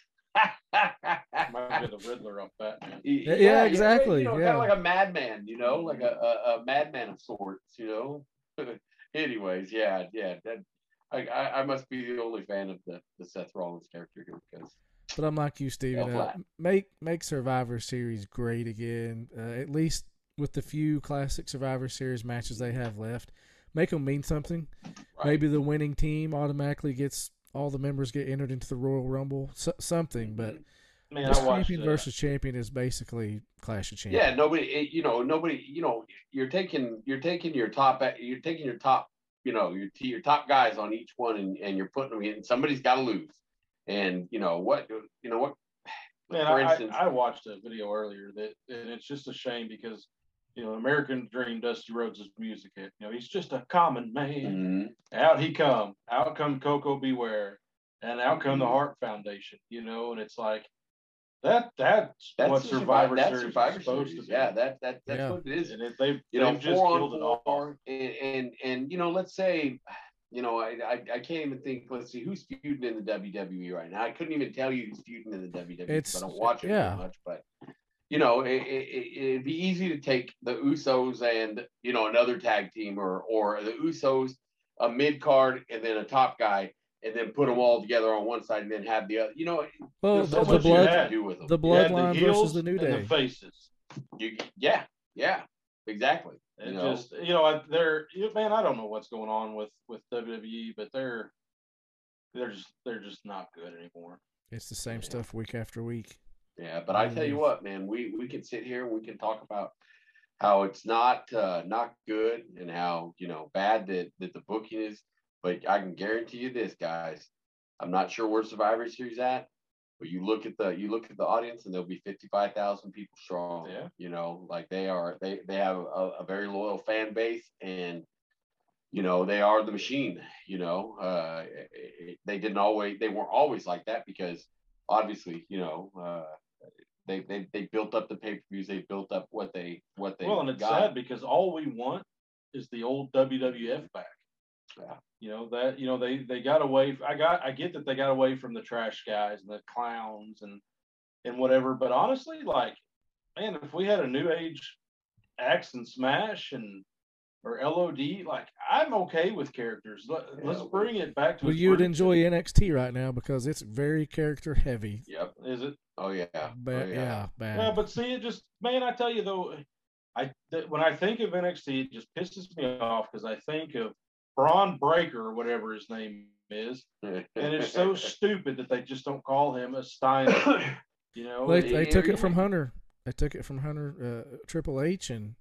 Might be the Riddler of Batman. Yeah, yeah, exactly, You know, yeah. kind of like a madman, you know, like a, a, a madman of sorts, you know. Anyways, yeah, yeah. That, I, I I must be the only fan of the, the Seth Rollins character here because. But I'm like you, Steven. Hell Uh, flat. make make Survivor Series great again. Uh, at least with the few classic Survivor Series matches they have left, make them mean something. Right. Maybe the winning team automatically gets all the members get entered into the Royal Rumble. So, something, but Man, this I watched champion uh, versus champion is basically Clash of Champions. Yeah, nobody, it- you know, nobody, you know, you're taking, you're taking your top, you're taking your top, you know, your your top guys on each one, and, and you're putting them in. Somebody's got to lose, and you know what, you know what. Man, for I, instance, I watched a video earlier that, and it's just a shame because, you know, American Dream, Dusty Rhodes' music hit. You know, he's just a common man. mhm, Out he come, out come Coco Beware, and out come the Mhm. Hart Foundation. You know, and it's like that. That's, that's what the Survivor that's Series Survivor is supposed Series. to be. Yeah, that that that's Yeah. what it is. And it, they You know, they've just four killed on it all. four, and, and and you know, let's say, you know, I, I I can't even think. Let's see who's feuding in the W W E right now. I couldn't even tell you who's feuding in the W W E because It's- I don't watch it yeah. very much. But you know, it, it, it'd be easy to take the Usos and you know another tag team, or or the Usos, a mid card, and then a top guy, and then put them all together on one side, and then have the other. You know, Well, there's the, so the much you blood, have to do with them. the You had the bloodline heels versus the New and Day. the faces. You, yeah, yeah, exactly. It You know? just, you know, I- they're, you- man, I don't know what's going on with with W W E, but they're they're just they're just not good anymore. It's the same Yeah. stuff week after week. Yeah, but I tell you Mm. what, man, we we can sit here and we can talk about how it's not uh, not good and how you know bad that that the booking is. But I can guarantee you this, guys. I'm not sure where Survivor Series at, but you look at the you look at the audience and there'll be fifty-five thousand people strong. Yeah. You know, like they are they they have a, a very loyal fan base, and you know they are the machine. You know, uh, it- it- they didn't always they weren't always like that because obviously you know. Uh, they, they they built up the pay per views. They built up what they what they Well, and it's got. sad because all we want is the old W W F back. Yeah. You know that you know they they got away. I got I get that they got away from the trash guys and the clowns and and whatever. But honestly, like, man, if we had a new age Axe and Smash and or L O D, like, I'm okay with characters. Let, Yeah, let's we- bring it back to. Well, its you would roots. enjoy N X T right now because it's very character heavy. Yep. Is it? Oh yeah. Ba- oh, yeah. bad. Yeah, but see, it just, man, I tell you though, I th- when I think of N X T, it just pisses me off because I think of Braun Breaker or whatever his name is, and it's so stupid that they just don't call him a Steiner. You know, They, It- they yeah, took yeah. it from Hunter. They took it from Hunter uh, Triple H, and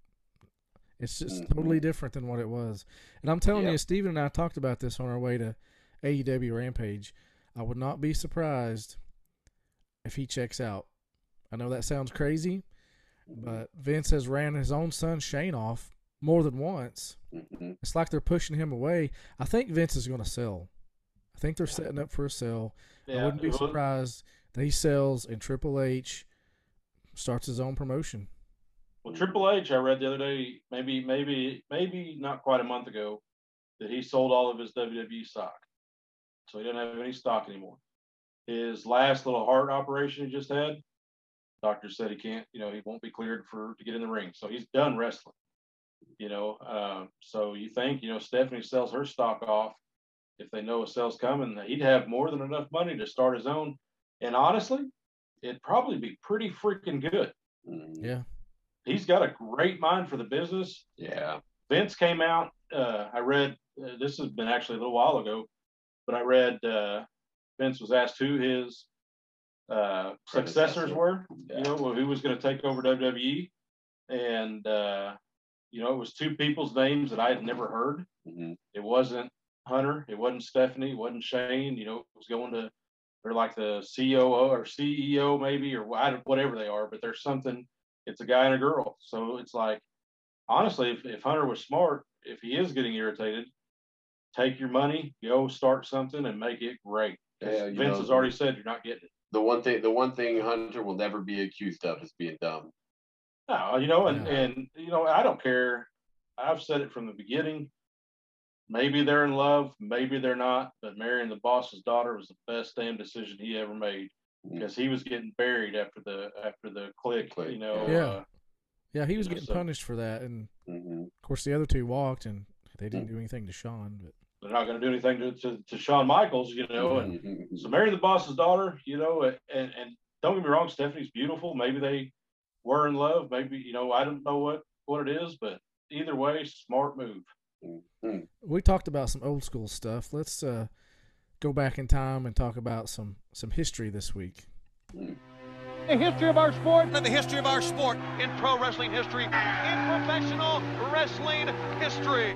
it's just Mhm. totally different than what it was. And I'm telling Yep. you, Steven and I talked about this on our way to A E W Rampage. I would not be surprised if he checks out. I know that sounds crazy, but Vince has ran his own son Shane off more than once. Mhm. It's like they're pushing him away. I think Vince is going to sell. I think they're setting up for a sell. I yeah, wouldn't be it was- surprised that he sells and Triple H starts his own promotion. Well, Triple H, I read the other day, maybe, maybe, maybe not quite a month ago, that he sold all of his W W E stock, so he doesn't have any stock anymore. His last little heart operation he just had, doctor said he can't, you know, he won't be cleared for to get in the ring, so he's done wrestling. You know, um, so you think, you know, Stephanie sells her stock off if they know a sale's coming, he'd have more than enough money to start his own, and honestly, it'd probably be pretty freaking good. Mhm. Yeah. He's got a great mind for the business. Yeah. Vince came out. Uh, I read uh, this has been actually a little while ago, but I read uh, Vince was asked who his uh, successors Predecessor. were. Yeah. You know, well, who was going to take over W W E, and uh, you know, it was two people's names that I had never heard. Mhm. It wasn't Hunter. It wasn't Stephanie. It wasn't Shane. You know, it was going to they're like the C O O or C E O maybe or whatever they are. But there's something. It's a guy and a girl. So it's like honestly, if, if Hunter was smart, if he is getting irritated, take your money, go start something, and make it great. Yeah, Vince know, has already said you're not getting it. The one thing, the one thing Hunter will never be accused of is being dumb. No, you know, and Yeah. and you know, I don't care. I've said it from the beginning. Maybe they're in love, maybe they're not. But marrying the boss's daughter was the best damn decision he ever made because he was getting buried after the after the click. Click, You know, yeah. uh, Yeah, he was you know, getting so- punished for that, and Mm-hmm. of course the other two walked, and they didn't do anything to Sean. But they're not going to do anything to, to to Shawn Michaels. You know, and Mm-hmm. so marrying the boss's daughter. You know, and and don't get me wrong, Stephanie's beautiful. Maybe they were in love. Maybe you know, I don't know what what it is, but either way, smart move. Mm-hmm. we talked about some old school stuff. Let's uh, go back in time and talk about some some history this week. The history of our sport. And the history of our sport in pro wrestling history, in professional wrestling history.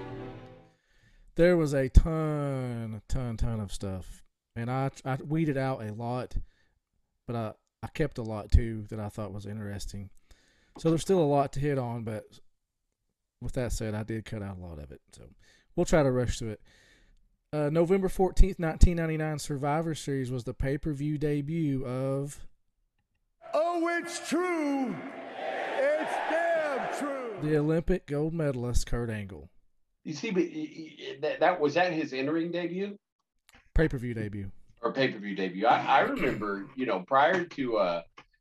There was a ton, ton, ton of stuff, and I I weeded out a lot, but I I kept a lot too that I thought was interesting. So there's still a lot to hit on, but with that said, I did cut out a lot of it. So we'll try to rush through it. Uh, November fourteenth, nineteen ninety-nine Survivor Series was the pay-per-view debut of Oh, it's true. It's damn true. the Olympic gold medalist Kurt Angle. You see, but y- y- that, that was that his in-ring debut Pay-per-view debut. or pay-per-view debut. I, I remember, you know, prior to, uh,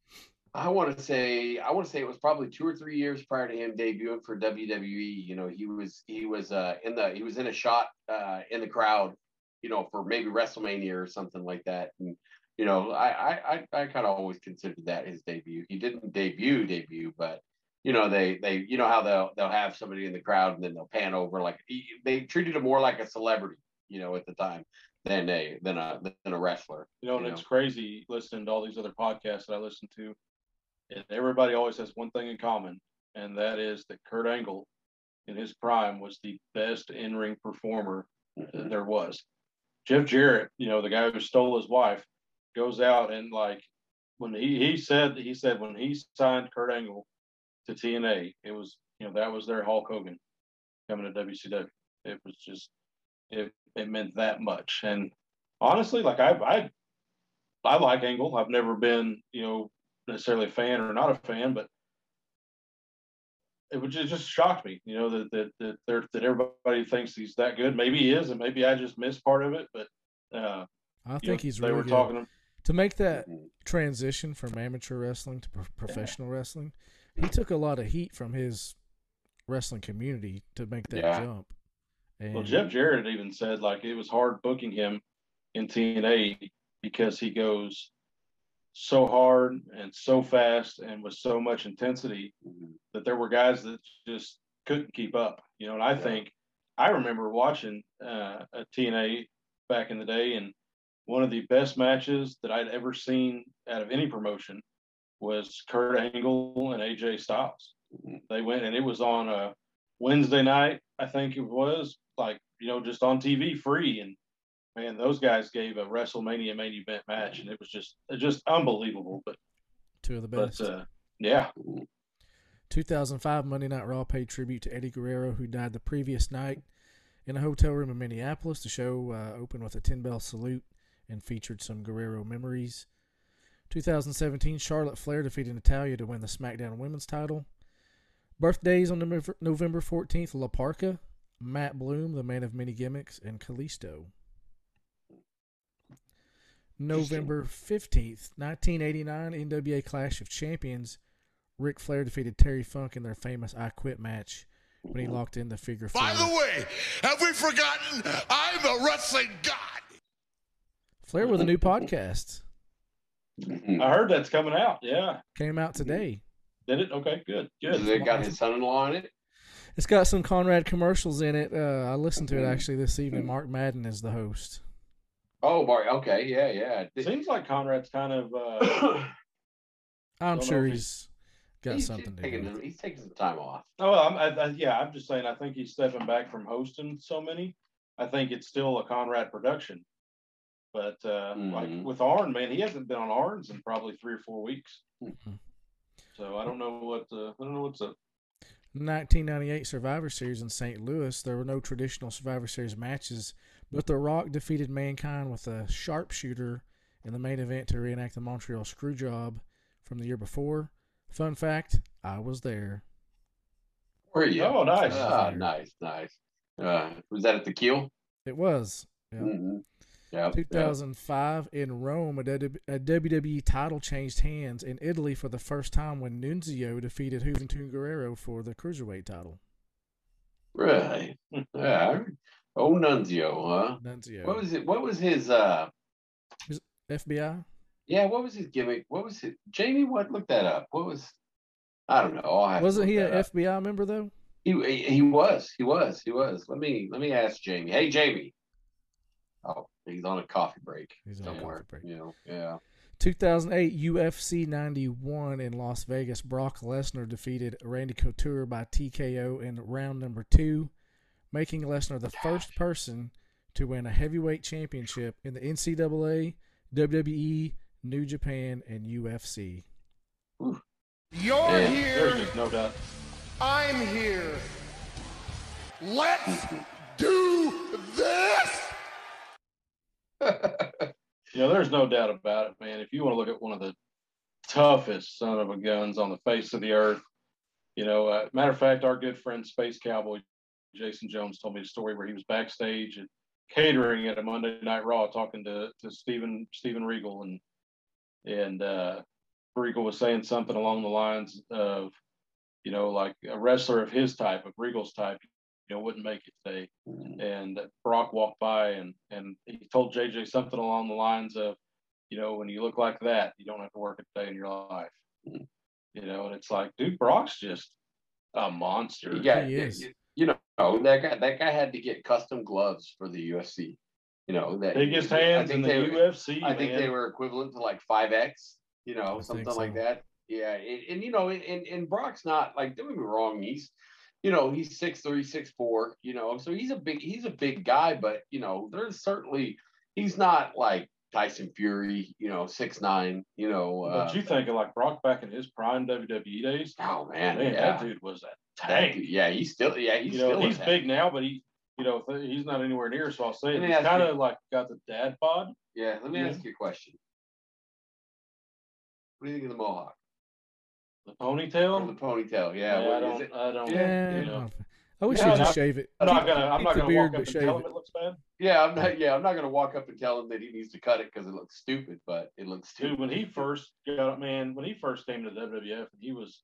I want to say, I want to say it was probably two or three years prior to him debuting for W W E. You know, he was he was uh, in the he was in a shot uh, in the crowd, you know, for maybe WrestleMania or something like that. And you know, I I I, I kind of always considered that his debut. He didn't debut debut, but you know, they they you know how they'll they'll have somebody in the crowd and then they'll pan over like he, they treated him more like a celebrity, you know, at the time than a than a than a wrestler. You know, and You it's know. crazy listening to all these other podcasts that I listen to. And everybody always has one thing in common, and that is that Kurt Angle, in his prime, was the best in-ring performer that there was. Jeff Jarrett, you know, the guy who stole his wife, goes out and like when he he said he said when he signed Kurt Angle to T N A, it was you know that was their Hulk Hogan coming to W C W. It was just it it meant that much. And honestly, like I I I like Angle. I've never been you know necessarily a fan or not a fan, but it would just, just shocked me, you know, that that that, there, that everybody thinks he's that good. Maybe he is, and maybe I just missed part of it. But uh, I you think know, he's they really were good. talking. To make that transition from amateur wrestling to pro- professional wrestling, he took a lot of heat from his wrestling community to make that Yeah. jump. And Well, Jeff Jarrett even said like it was hard booking him in T N A because he goes so hard and so fast and with so much intensity that there were guys that just couldn't keep up. You know, and I think I remember watching uh, a T N A back in the day, and one of the best matches that I'd ever seen out of any promotion was Kurt Angle and A J Styles. They went, and it was on a Wednesday night, I think it was, like, you know, just on T V free. And man, those guys gave a WrestleMania main event match, and it was just just unbelievable. But two of the but best. uh, yeah, two thousand five Monday Night Raw paid tribute to Eddie Guerrero, who died the previous night in a hotel room in Minneapolis. The show uh, opened with a ten-bell salute and featured some Guerrero memories. two thousand seventeen, Charlotte Flair defeated Natalya to win the SmackDown Women's title. Birthdays on November- November fourteenth, La Parka, Matt Bloom, the man of many gimmicks, and Kalisto. November fifteenth, nineteen eighty-nine, N W A Clash of Champions. Ric Flair defeated Terry Funk in their famous I Quit match when he locked in the figure four. By the way, have we forgotten I'm a wrestling god? Flair with a new podcast. I heard that's coming out. Yeah, Came out today. did it? Okay, good, good. They got his son-in-law on it. It's got some Conrad commercials in it. Uh, I listened to it Mhm. actually this evening. Mark Madden is the host. Oh, Mark. Okay, yeah, yeah. It seems like Conrad's kind of. Uh, I'm Don't sure know if he's got he's, something to do taking, with it. he's taking some time off. oh, I'm, I, I, yeah. I'm just saying. I think he's stepping back from hosting so many I think it's still a Conrad production. But uh, Mhm. like with Arn, man, he hasn't been on Arns in probably three or four weeks. Mhm. So I don't know what uh, I don't know what's up. nineteen ninety-eight Survivor Series in Saint Louis, there were no traditional Survivor Series matches, but The Rock defeated Mankind with a sharpshooter in the main event to reenact the Montreal Screwjob from the year before. Fun fact, I was there. Were you? Oh, nice. Ah, nice, nice. Uh, was that at the Keel? It was. Yeah. Mm-hmm. Yeah. two thousand five in Rome, a W W E title changed hands in Italy for the first time when Nunzio defeated Juventud Guerrero for the Cruiserweight title. Really? Yeah. Oh, Nunzio, huh? Nunzio. What was it? What was his? uh F B I? Yeah. What was his gimmick? What was it? Jamie, what? Look that up. What was? I don't know. I'll have to Wasn't look he that an up. F B I member though? He, he he was. He was. He was. Let me let me ask Jamie. Hey, Jamie. Oh, he's on a coffee break He's on a somewhere. coffee break. You know. Yeah. two thousand eight U F C ninety-one in Las Vegas, Brock Lesnar defeated Randy Couture by T K O in round number two, making Lesnar the first person to win a heavyweight championship in the N C double A, W W E, New Japan, and U F C. Ooh. You're Yeah, There's here. just no doubt. I'm here. Let's do this. You know, there's no doubt about it, man. If you want to look at one of the toughest son of a guns on the face of the earth, you know, uh, matter of fact, our good friend Space Cowboy Jason Jones told me a story where he was backstage and catering at a Monday Night Raw, talking to to Steven Steven Regal, and and uh, Regal was saying something along the lines of, you know, like a wrestler of his type, of Regal's type, you know, wouldn't make it today. And Brock walked by and and he told J J something along the lines of, you know, when you look like that, you don't have to work a day in your life. You know, and it's like, dude, Brock's just a monster. Yeah, He is. you know, that guy that guy had to get custom gloves for the U F C. You know, that Biggest I hands think in they the were- U F C. I think man. they were equivalent to like five X, you know, I something think like so. that. Yeah, and, and you know, and, and Brock's not like, don't get me wrong, he's, you know, he's six three, six four, you know, so he's a big he's a big guy, but you know, there's certainly he's not like Tyson Fury, you know, six nine, you know. But Uh, you think of like Brock back in his prime W W E days, oh man, man, yeah. that dude was a That tank. dude- yeah, he's still yeah, he's you know, still he's a tank. big now, but he, you know, th- he's not anywhere near. So I'll say Let it. me He's ask kind you- of like got the dad bod. Yeah, let me Yeah. ask you a question. What do you think of the mohawk? The Or the ponytail. ponytail? Yeah, I what don't. is it? I don't. Yeah, You know, I wish Yeah, he'd just not- shave it. I'm not Keep- gonna. I'm keep not the gonna beard, walk up but and shave tell it. him it looks bad. Yeah, I'm not. Yeah, I'm not gonna walk up and tell him that he needs to cut it because it looks stupid, but it looks stupid. Dude, when he first got man, when he first came to the W W F, he was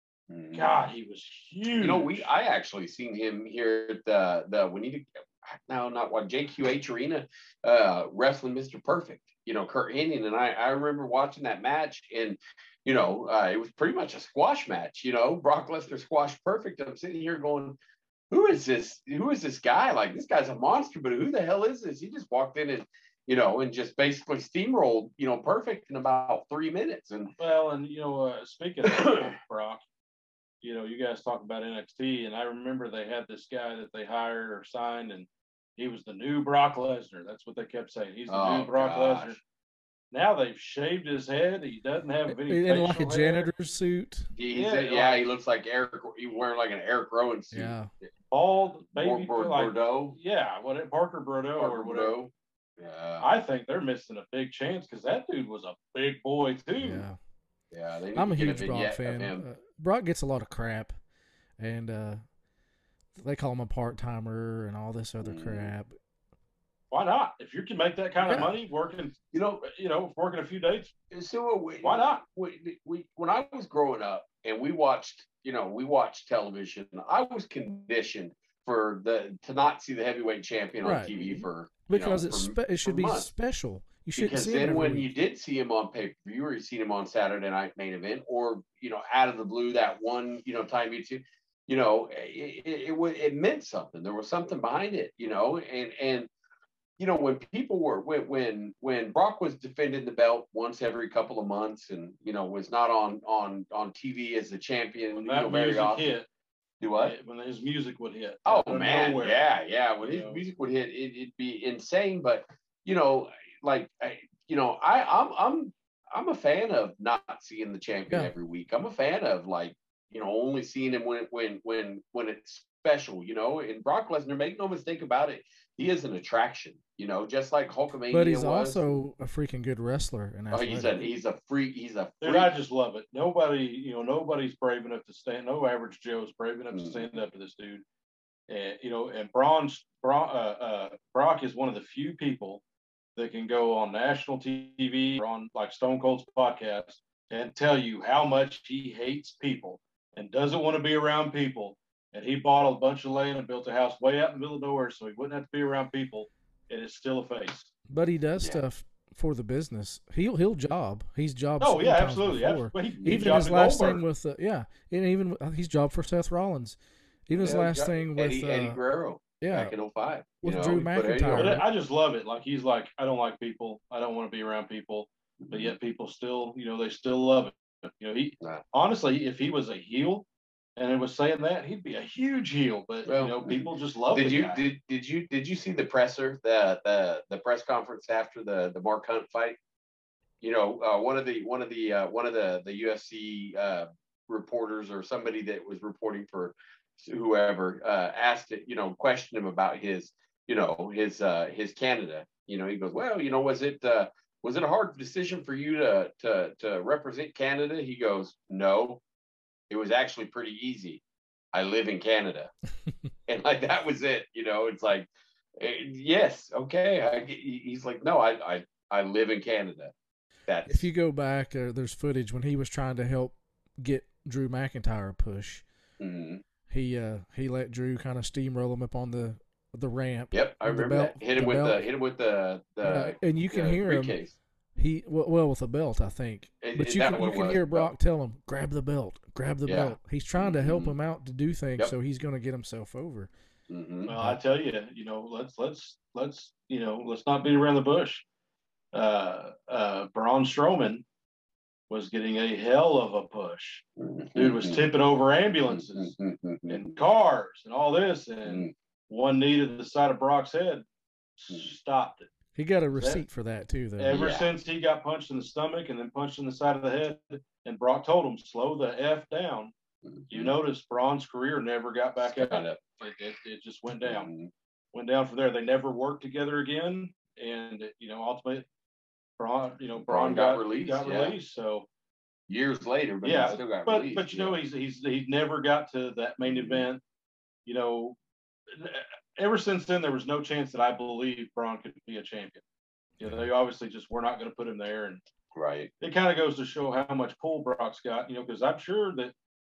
Mm. God, he was huge. You know, we I actually seen him here at the the we need to no not what J Q H Arena uh wrestling Mister Perfect. You know, Kurt Hennig, and I I remember watching that match, and you know, uh, it was pretty much a squash match. You know, Brock Lesnar squashed Perfect. I'm sitting here going, who is this? Who is this guy? Like, this guy's a monster, but who the hell is this? He just walked in and, you know, and just basically steamrolled, you know, Perfect in about three minutes. And Well, and you know, uh, speaking of Brock, you know, you guys talk about N X T, and I remember they had this guy that they hired or signed, and he was the new Brock Lesnar. That's what they kept saying. He's the Oh, new Brock gosh. Lesnar. Now they've shaved his head. He doesn't have any in like a facial hair. janitor suit. he's, Yeah, yeah, like- he looks like Eric. He's wearing like an Eric Rowan suit. Yeah. Bald, Bor- baby, Bor- like Bordeaux. yeah, what Parker Bordeaux Parker or whatever. Bordeaux. Yeah. I think they're missing a big chance because that dude was a big boy too. Yeah. Yeah. They need I'm to a get huge Brock vignette of fan. him. Uh, Brock gets a lot of crap, and uh, they call him a part timer and all this other Mm. crap. Why not? If you can make that kind of Yeah. money working, You know, you know, working a few dates, so we, why not? we, we when I was growing up and we watched, you know, we watched television, I was conditioned for the to not see the heavyweight champion on Right. T V for you Because know, it's for- spe- it should for be months. special. You shouldn't Because see him then every when week. you did see him on pay per view or you seen him on Saturday Night Main Event or you know out of the blue that one you know time you see, you know it it, it, wa- it meant something. There was something behind it, you know, and and. You know, when people were when when when Brock was defending the belt once every couple of months, and you know was not on on on T V as the champion, When you that know, very music often. hit, Do what? When his music would hit. Oh Out of man, nowhere. yeah, yeah. When You his know. music would hit, it, it'd be insane. But you know, like I, you know, I, I'm, I'm, I'm a fan of not seeing the champion Yeah. every week. I'm a fan of like, you know, only seeing him when, when, when, when it's special. You know, and Brock Lesnar, make no mistake about it, he is an attraction. You know, just like Hulkamania But he's was. also a freaking good wrestler. And Oh, he's a he's a freak. He's a freak. Dude, I just love it. Nobody, you know, nobody's brave enough to stand. No average Joe is brave enough Mm. to stand up to this dude. And you know, and Braun's, Braun, uh, uh, Brock is one of the few people that can go on national T V or on like Stone Cold's podcast and tell you how much he hates people and doesn't want to be around people. And he bought a bunch of land and built a house way out in the middle of nowhere so he wouldn't have to be around people. And it's still a face. But he does Yeah. stuff for the business. He'll he'll job. He's jobbed. Oh several yeah, times absolutely. before. absolutely. He, he Even jobbed his in last Goldberg. thing with uh, yeah, and even uh, he's jobbed for Seth Rollins. Even his Yeah, last got thing with Eddie, uh, Eddie Guerrero yeah, back in oh five. with you know, Drew he put Eddie McIntyre. over. But I just love it. Like he's like, I don't like people. I don't want to be around people. But yet people still, you know, they still love it. You know, he Right. honestly, if he was a heel and it was saying that, he'd be a huge heel. But Well, you know, people just love Did the you guy. did did you did you see the presser the the the press conference after the the Mark Hunt fight? You know, uh, one of the one of the uh, one of the the U F C uh, reporters or somebody that was reporting for whoever uh, asked it, you know, questioned him about his, you know, his uh, his Canada. You know, he goes, well, you know, was it uh, was it a hard decision for you to to to represent Canada? He goes, no, it was actually pretty easy. I live in Canada, and like that was it. You know, it's like, eh, yes, okay. I, he's like, no, I I I live in Canada. That's If you go back, uh, there's footage when he was trying to help get Drew McIntyre a push. mhm. He uh, he let Drew kind of steamroll him up on the the ramp. Yep, I with the remember belt- that. Hit him the with the belt. hit him with the the Yeah, and you can the hear him. briefcase. He well, well with a belt, I think. Is- But is you that can, what you it can was? hear Brock tell him, grab the belt, grab the Yeah. belt. He's trying to help Mhm. him out to do things, Yep. so he's going to get himself over. Mhm. Well, I tell you, you know, let's let's let's you know, let's not beat around the bush. Uh, uh, Braun Strowman was getting a hell of a push. Dude was tipping over ambulances Mhm. and cars and all this, and Mhm. one knee to the side of Brock's head stopped it. He got a that- receipt for that too, though. Ever Yeah. since he got punched in the stomach and then punched in the side of the head, and Brock told him, slow the F down. You notice Braun's career never got back Straight up. up. It, it, it just went down. Mhm. Went down from there. They never worked together again. And, you know, ultimately, Braun, you know, Braun, Braun got got, released, Got yeah. released. So, Years later, but yeah, he still got but, released. but you know, yeah. he's, he's, he's never got to that main Mhm. event. You know, ever since then, there was no chance that I believe Braun could be a champion. You know, they obviously just were not going to put him there. And right. it kind of goes to show how much pull Brock's got, you know, because I'm sure that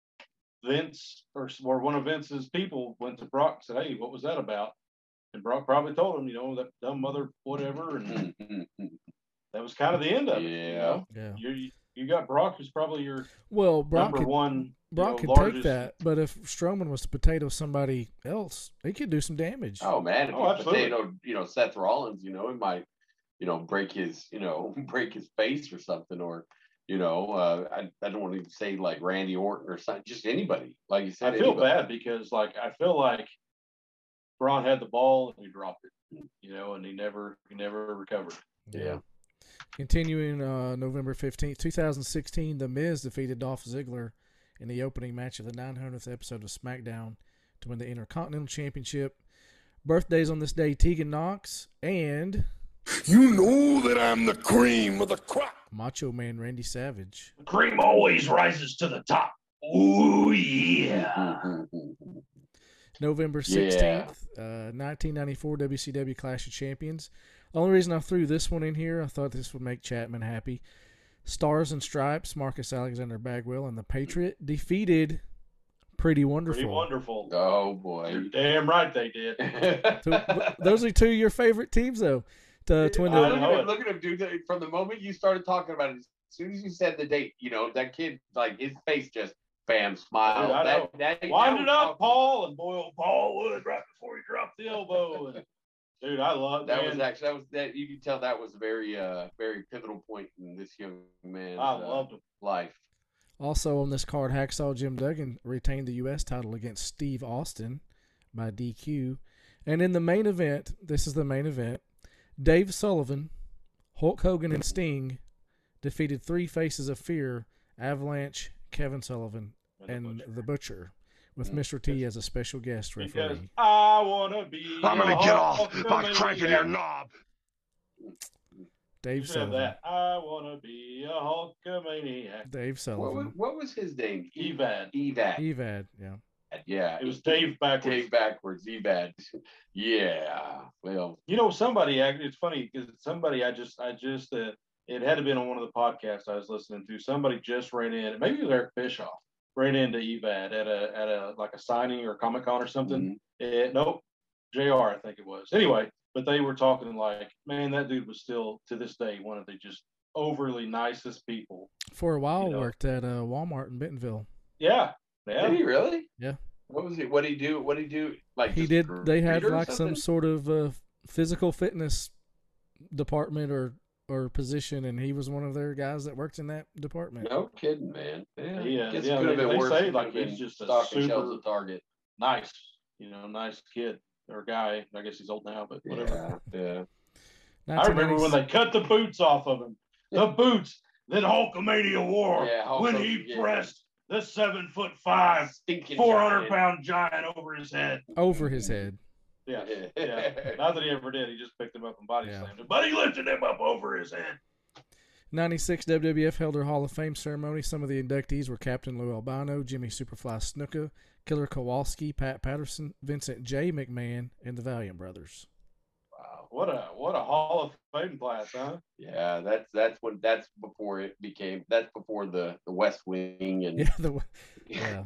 Vince or, or one of Vince's people went to Brock and said, hey, what was that about? And Brock probably told him, you know, that dumb mother, whatever. And Mhm. that was kind of the end of it. You Yeah. know, Yeah. you you got Brock, who's probably your Well, Brock number could, one. Brock you could know, take largest- that, but if Strowman was to potato somebody else, he could do some damage. Oh man, if Oh, you absolutely. potato, you know, Seth Rollins, you know, it might, you know, break his, you know, break his face or something, or, you know, uh, I, I don't want to say like Randy Orton or something, just anybody. Like you said, I feel anybody. bad because, like, I feel like Braun had the ball and he dropped it, you know, and he never he never recovered. Yeah. Continuing uh, November fifteenth, twenty sixteen, The Miz defeated Dolph Ziggler in the opening match of the nine hundredth episode of SmackDown to win the Intercontinental Championship. Birthdays on this day, Tegan Knox and You know that I'm the cream of the crop. Macho Man Randy Savage. The cream always rises to the top. Ooh, yeah. Mm-hmm. November sixteenth, uh, nineteen ninety-four W C W Clash of Champions. The only reason I threw this one in here, I thought this would make Chapman happy. Stars and Stripes, Marcus Alexander Bagwell, and the Patriot defeated Pretty Wonderful. Pretty wonderful. Oh You're boy. damn right they did. So, those are two of your favorite teams, though. To, to win I look, the, at know him, it. look at him, dude. From the moment you started talking about it, as soon as you said the date, you know, that kid, like his face just bam, smiled. Dude, I that, know. that, Wind that it was up, awesome. Paul, and boy, old Paul Wood right before he dropped the elbow. And, dude, I love That man, was actually that was that you can tell that was a very uh very pivotal point in this young man's I uh, loved him. life. Also on this card, Hacksaw Jim Duggan retained the U S title against Steve Austin by D Q. And in the main event, this is the main event, Dave Sullivan, Hulk Hogan, and Sting defeated Three Faces of Fear, Avalanche, Kevin Sullivan, and, and the, Butcher. the Butcher, with mm-hmm. Mister T as a special guest referee. Because I want to be I'm going to get off by maniac. cranking your knob. Dave you Sullivan. That. I want to be a Hulkamaniac. Dave Sullivan. What was, what was his name? Evad. Evad. Evad, yeah. Yeah. It was Dave backwards. Dave backwards. Evad. Yeah. Well. You know, somebody, it's funny because somebody I just, I just, uh, it had to be on one of the podcasts I was listening to. Somebody just ran in, maybe it was Eric Bischoff, ran into Evad at a, at a, like a signing or Comic Con or something. Mm-hmm. It, nope. J R, I think it was. Anyway, but they were talking like, man, that dude was still, to this day, one of the just overly nicest people. For a while, you know? Worked at uh, Walmart in Bentonville. Yeah. Yeah. Did he really? Yeah. What was he? What did he do? What did he do? Like he did. They had like some sort of uh, physical fitness department or or position, and he was one of their guys that worked in that department. No kidding, man. Yeah, yeah. Guess yeah it could have they, been they worse. Say like he's just a super at Target. Nice, you know, nice kid or guy. I guess he's old now, but whatever. Yeah. yeah. I remember when they cut the boots off of him. The boots that Hulkamania wore yeah, Hulk when Hogan, he yeah. pressed the seven foot five, four hundred pound giant over his head. Over his head. Yeah, yeah. Not that he ever did. He just picked him up and body yeah. slammed him, but he lifted him up over his head. ninety-six W W F held their Hall of Fame ceremony. Some of the inductees were Captain Lou Albano, Jimmy Superfly Snuka, Killer Kowalski, Pat Patterson, Vincent J. McMahon, and the Valiant Brothers. Wow, what a what a Hall of Fame class, huh? Yeah, that's that's when that's before it became that's before the, the West Wing and yeah, the, yeah.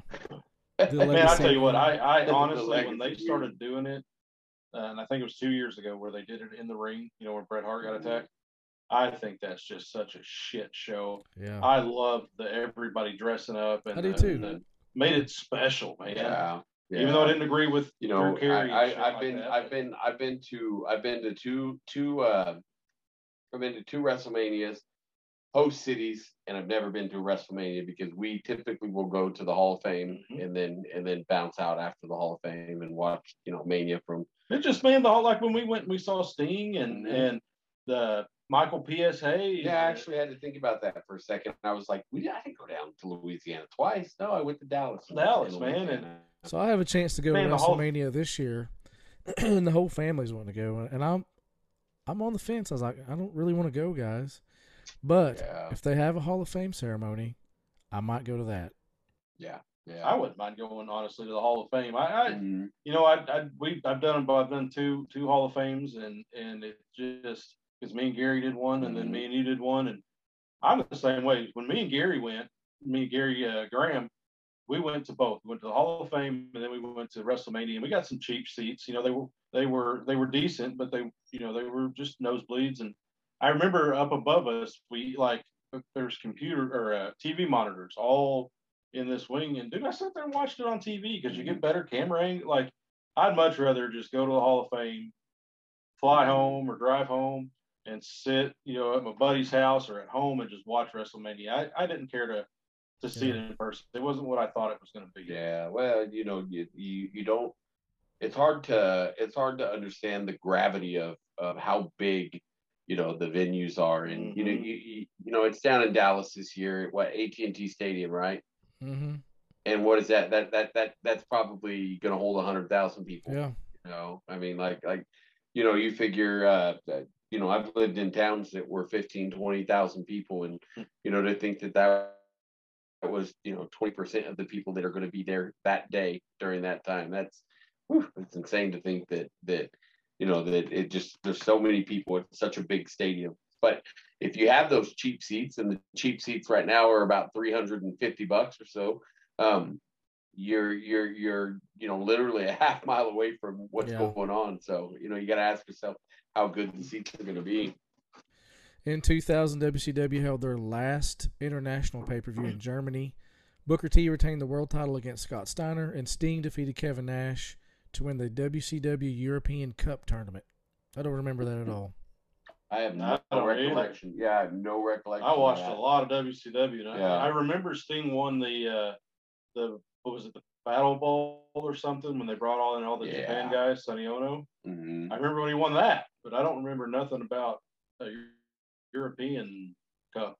The man, I tell you what, I I honestly the when they started doing it, uh, and I think it was two years ago where they did it in the ring, you know, where Bret Hart got attacked. I think that's just such a shit show. Yeah, I love the everybody dressing up and I do the, too. The, made it special, man. Yeah. Yeah. Even though I didn't agree with you know, Drew Carey I, I, I've like been, that, I've been, I've been to, I've been to two, two, uh, I've been to two WrestleManias, host cities, and I've never been to a WrestleMania because we typically will go to the Hall of Fame mm-hmm. and then and then bounce out after the Hall of Fame and watch, you know, Mania from. It just man, the whole like when we went, and we saw Sting and mm-hmm. and the Michael P S. Hayes. Yeah, I actually had to think about that for a second. I was like, we I didn't go down to Louisiana twice. No, I went to Dallas. Dallas, man, and. So I have a chance to go man, to WrestleMania whole... this year, and the whole family's wanting to go, and I'm, I'm on the fence. I was like, I don't really want to go, guys, but yeah. if they have a Hall of Fame ceremony, I might go to that. Yeah, yeah. I wouldn't mind going honestly to the Hall of Fame. I, I mm-hmm. you know, I, I we I've done I've done two two Hall of Fames, and and it just because me and Gary did one, and mm-hmm. then me and you did one, and I'm the same way. When me and Gary went, me and Gary uh, Graham. We went to both. We went to the Hall of Fame, and then we went to WrestleMania. And we got some cheap seats. You know, they were they were they were decent, but they you know they were just nosebleeds. And I remember up above us, we like there's computer or uh, T V monitors all in this wing. And dude, I sat there and watched it on T V because you get better camera angle. Like I'd much rather just go to the Hall of Fame, fly home or drive home, and sit you know at my buddy's house or at home and just watch WrestleMania. I, I didn't care to. to see yeah. it in person. It wasn't what I thought it was going to be. Yeah, well, you know, you, you you don't. It's hard to it's hard to understand the gravity of of how big, you know, the venues are, and mm-hmm. you know, you, you you know, it's down in Dallas this year. What A T and T Stadium, right? Mm-hmm. And what is that? That that that that's probably going to hold a hundred thousand people. Yeah. You know, I mean, like like, you know, you figure. Uh, that, you know, I've lived in towns that were fifteen, twenty thousand people, and you know, to think that that. It was, you know, twenty percent of the people that are going to be there that day during that time. That's, whew, it's insane to think that, that, you know, that it just, there's so many people at such a big stadium. But if you have those cheap seats, and the cheap seats right now are about three hundred fifty bucks or so, um, you're, you're, you're, you know, literally a half mile away from what's yeah. going on. So, you know, you got to ask yourself how good the seats are going to be. In two thousand, W C W held their last international pay-per-view in Germany. Booker T retained the world title against Scott Steiner, and Sting defeated Kevin Nash to win the W C W European Cup tournament. I don't remember that at all. I have I no don't recollection. Yeah, I have no recollection. I of watched that. a lot of W C W. And Yeah. I, I remember Sting won the uh, the what was it, the Battle Bowl or something when they brought all in all the Yeah. Japan guys, Sonny Ono. Mhm. I remember when he won that, but I don't remember nothing about a European Cup.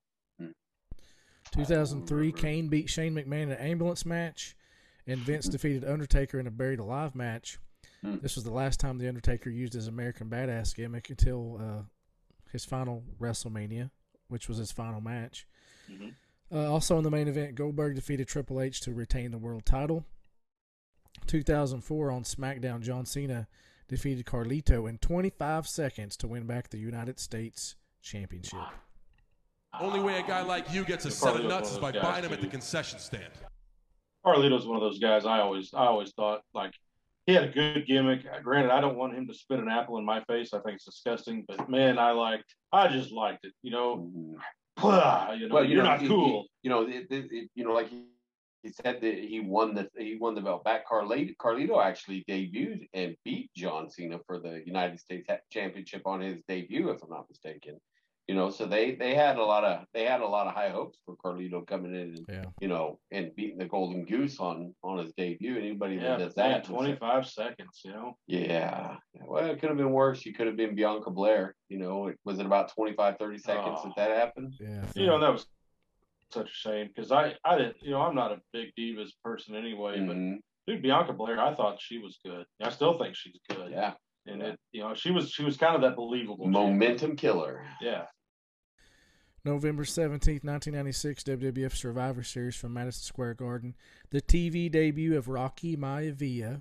two thousand three, Kane beat Shane McMahon in an ambulance match, and Vince defeated Undertaker in a Buried Alive match. Hmm. This was the last time the Undertaker used his American Badass gimmick until uh, his final WrestleMania, which was his final match. Mhm. Uh, also in the main event, Goldberg defeated Triple H to retain the world title. two thousand four on SmackDown, John Cena defeated Carlito in twenty-five seconds to win back the United States Championship. Only way a guy like you gets a Yeah, set of Carlito's nuts one is of by those buying guys, him at the too. concession stand. Carlito's one of those guys. I always, I always thought like he had a good gimmick. Granted, I don't want him to spit an apple in my face. I think it's disgusting. But man, I liked. I just liked it. You know, Mhm. Blah, you know, Well, you you're know, not he- cool. he- you know, it, it, it- you know, like he, he said that he won the he won the belt back. Carlito, Carlito actually debuted and beat John Cena for the United States Championship on his debut, if I'm not mistaken. You know, so they they had a lot of they had a lot of high hopes for Carlito coming in and Yeah. you know and beating the Golden Goose on on his debut. Anybody Yeah, that does man, that, twenty-five seconds. You know, yeah. Well, it could have been worse. You could have been Bianca Blair. You know, it, was it about twenty-five, thirty seconds Oh. that that happened? Yeah. you know that was such a shame because I, I didn't, you know, I'm not a big divas person anyway. Mhm. But dude, Bianca Blair, I thought she was good. I still think she's good. Yeah. And Yeah. it, you know, she was she was kind of that believable champion. Momentum killer. Yeah. November seventeenth, nineteen ninety-six, W W F Survivor Series from Madison Square Garden. The T V debut of Rocky Maivia,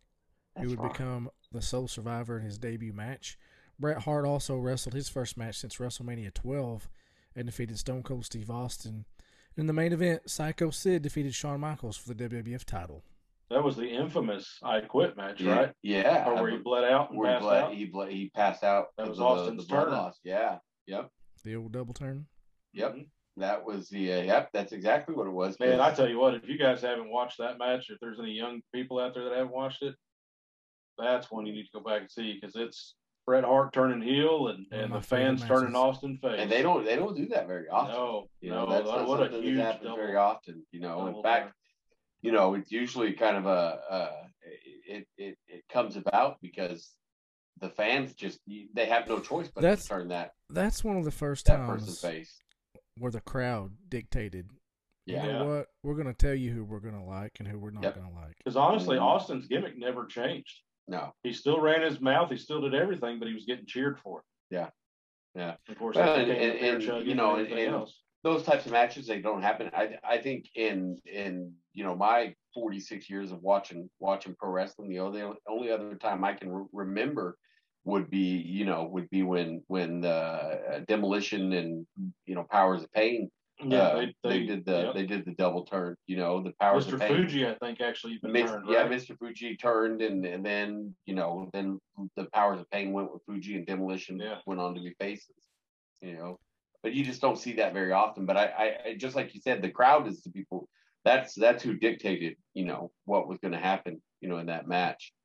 who would become the sole survivor in his debut match. Bret Hart also wrestled his first match since WrestleMania twelve and defeated Stone Cold Steve Austin. In the main event, Psycho Sid defeated Shawn Michaels for the W W F title. That was the infamous I Quit match, Yeah, right? yeah. Or where he bled out and Where he passed bled, out. he bled, he passed out. That because was of Austin's the blood turn. loss. Yeah. Yep. The old double turn. Yep. Mhm. That was the uh, yep. That's exactly what it was. Man, I 'cause- tell you what, if you guys haven't watched that match, if there's any young people out there that haven't watched it, that's one you need to go back and see because it's Bret Hart turning heel and, One of and my the fans favorite turning matches. Austin face. and they don't they don't do that very often. No, You know, no, that's that- not what a something huge that happens double- very often. You know, double in fact, turn. you know, it's usually kind of a uh, it, it it comes about because the fans just they have no choice but That's- to turn that That's one of the first that person's times face. where the crowd dictated, Yeah. you know what, we're going to tell you who we're going to like and who we're not Yep. going to like. Because honestly, Mhm. Austin's gimmick never changed. No. He still ran his mouth. He still did everything, but he was getting cheered for it. Yeah. Yeah. Of course, Well, that and- became and- the beer and, chugging you know, and- everything and- else. Those types of matches they don't happen. I I think in in you know my forty-six years of watching watching pro wrestling, the only only other time I can re- remember would be you know would be when when uh, Demolition and you know Powers of Pain. Yeah, uh, they, they, did the yep. they did the double turn. You know the Powers Mister of Pain. Fuji, I think, actually even Mis- turned, yeah, right? Mister Fuji turned, and and then you know then the Powers of Pain went with Fuji, and Demolition Yeah. went on to be faces. You know, but you just don't see that very often. But I, I, I just like you said, the crowd is the people. That's that's who dictated, you know, what was going to happen, you know, in that match.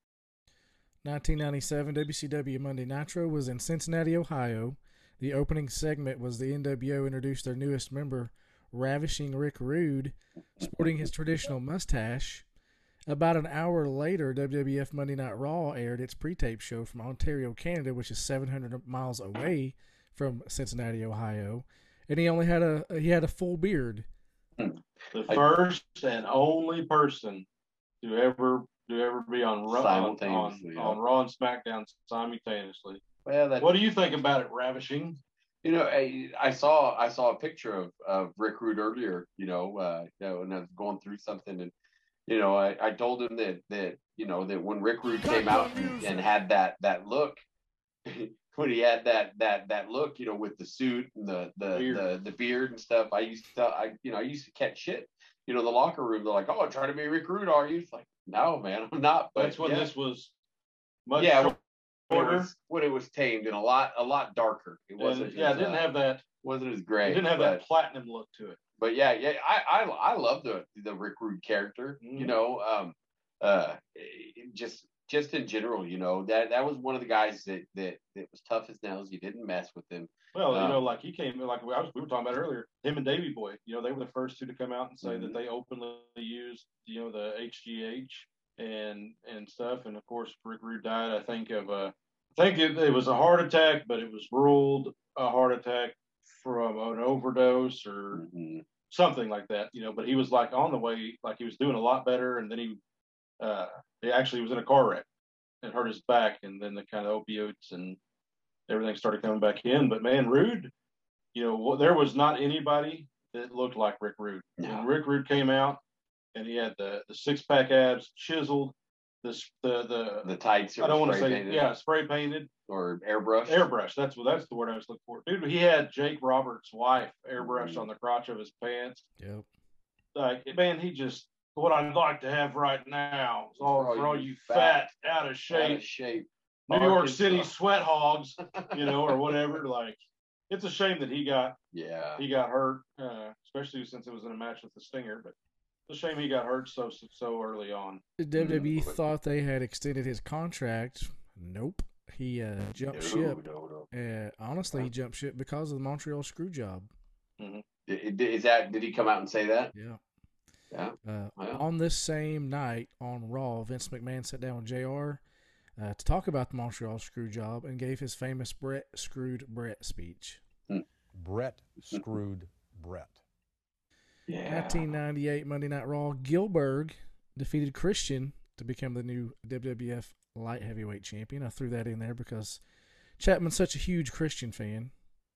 nineteen ninety-seven W C W Monday Nitro was in Cincinnati, Ohio. The opening segment was the N W O introduced their newest member, Ravishing Rick Rude, sporting his traditional mustache. About an hour later, W W F Monday Night Raw aired its pre-tape show from Ontario, Canada, which is seven hundred miles away from Cincinnati, Ohio, and he only had a he had a full beard. The I- first and only person to ever to ever be on Raw on, Simultaneously, yeah. on Raw and SmackDown simultaneously. Well, that What do you think about it, Ravishing? you know, I, I saw I saw a picture of, of Rick Rude earlier, you know, uh, you know, and I was going through something, and you know, I, I told him that that you know that when Rick Rude came out and, and had that that look, when he had that that that look, you know, with the suit and the the Beard. the, the beard and stuff, I used to tell, I you know I used to catch shit, you know, the locker room. They're like, "Oh, trying to be Rick Rude, are you?" It's like, no, man, I'm not. But That's when yeah. this was much yeah, when it shorter. was when it was tamed and a lot a lot darker. It And, wasn't. yeah, it as, didn't uh, have that. wasn't as It great. didn't have but, that platinum look to it. But yeah, yeah, I I I love the the Rick Rude character. Mhm. You know, um, uh, it just just in general, you know, that that was one of the guys that that, that was tough as nails. You didn't mess with him. Well, um, you know, like he came, like we, I was, we were talking about earlier, him and Davey Boy, you know, they were the first two to come out and say mm-hmm. that they openly used, you know, the H G H and and stuff. And of course, Rick Rude died, I think, of a, I think it, it was a heart attack, but it was ruled a heart attack from an overdose or mm-hmm. something like that, you know. But he was like on the way, like he was doing a lot better, and then he, uh, he actually was in a car wreck and hurt his back, and then the kind of opioids and everything started coming back in. But man, Rude, you know, there was not anybody that looked like Rick Rude. No. When Rick Rude came out, and he had the, the six pack abs chiseled, this the the the tights. I don't want to say painted. yeah, spray painted or airbrush. Airbrush. That's what that's the word I was looking for. Dude, he had Jake Roberts' wife airbrushed mm-hmm. on the crotch of his pants. Yep. Like, man, he just, what I'd like to have right now is all for all, for all you fat, fat, out of shape, out of shape. New Arkansas. York City sweat hogs, you know, or whatever. Like, it's a shame that he got, yeah, he got hurt, uh, especially since it was in a match with the Stinger. But it's a shame he got hurt so so early on. The W W E mm-hmm. thought they had extended his contract. Nope, he uh, jumped no, ship. No, no. Uh, honestly, he jumped ship because of the Montreal screw job. Mm-hmm. Is that? Did he come out and say that? Yeah. Yeah. Uh, wow. On this same night on Raw, Vince McMahon sat down with J R uh, to talk about the Montreal screw job and gave his famous Brett screwed Brett speech. Hmm. Brett screwed Brett. Yeah. nineteen ninety-eight Monday Night Raw, Gillberg defeated Christian to become the new W W F light heavyweight champion. I threw that in there because Chapman's such a huge Christian fan.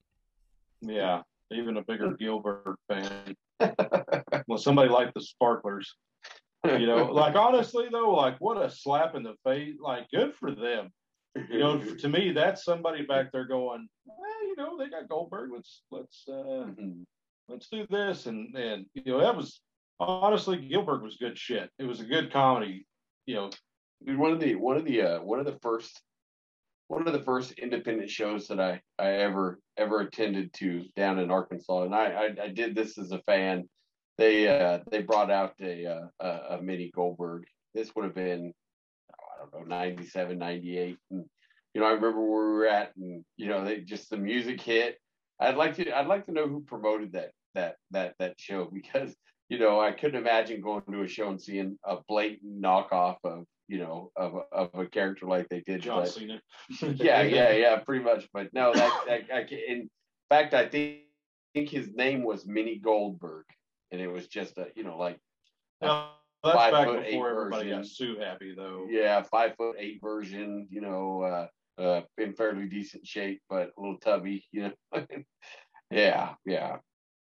Yeah, even a bigger Gillberg fan. Well, somebody like the Sparklers, you know, like honestly though, like what a slap in the face. Like, good for them. You know, to me, that's somebody back there going, well, you know, they got Goldberg. Let's let's uh, mm-hmm. let's do this, and and you know, that was honestly, Gillberg was good shit. It was a good comedy. You know, one of the one of the uh, one of the first one of the first independent shows that I I ever ever attended to down in Arkansas, and I I, I did this as a fan. They uh, they brought out a, uh, a a mini Goldberg. This would have been, I don't know, ninety-seven, ninety-eight. And, you know, I remember where we were at, and, you know, they just, the music hit. I'd like to, I'd like to know who promoted that, that, that, that show, because, you know, I couldn't imagine going to a show and seeing a blatant knockoff of, you know, of, of a character like they did. John but, Cena. yeah, yeah, yeah, pretty much. But no, that, that I can, in fact, I think, think his name was Mini Goldberg, and it was just a, you know, like, well, that's five back foot before eight everybody version. got Sue happy, though. Yeah, five foot eight version, you know, uh, uh, in fairly decent shape, but a little tubby, you know. yeah, yeah.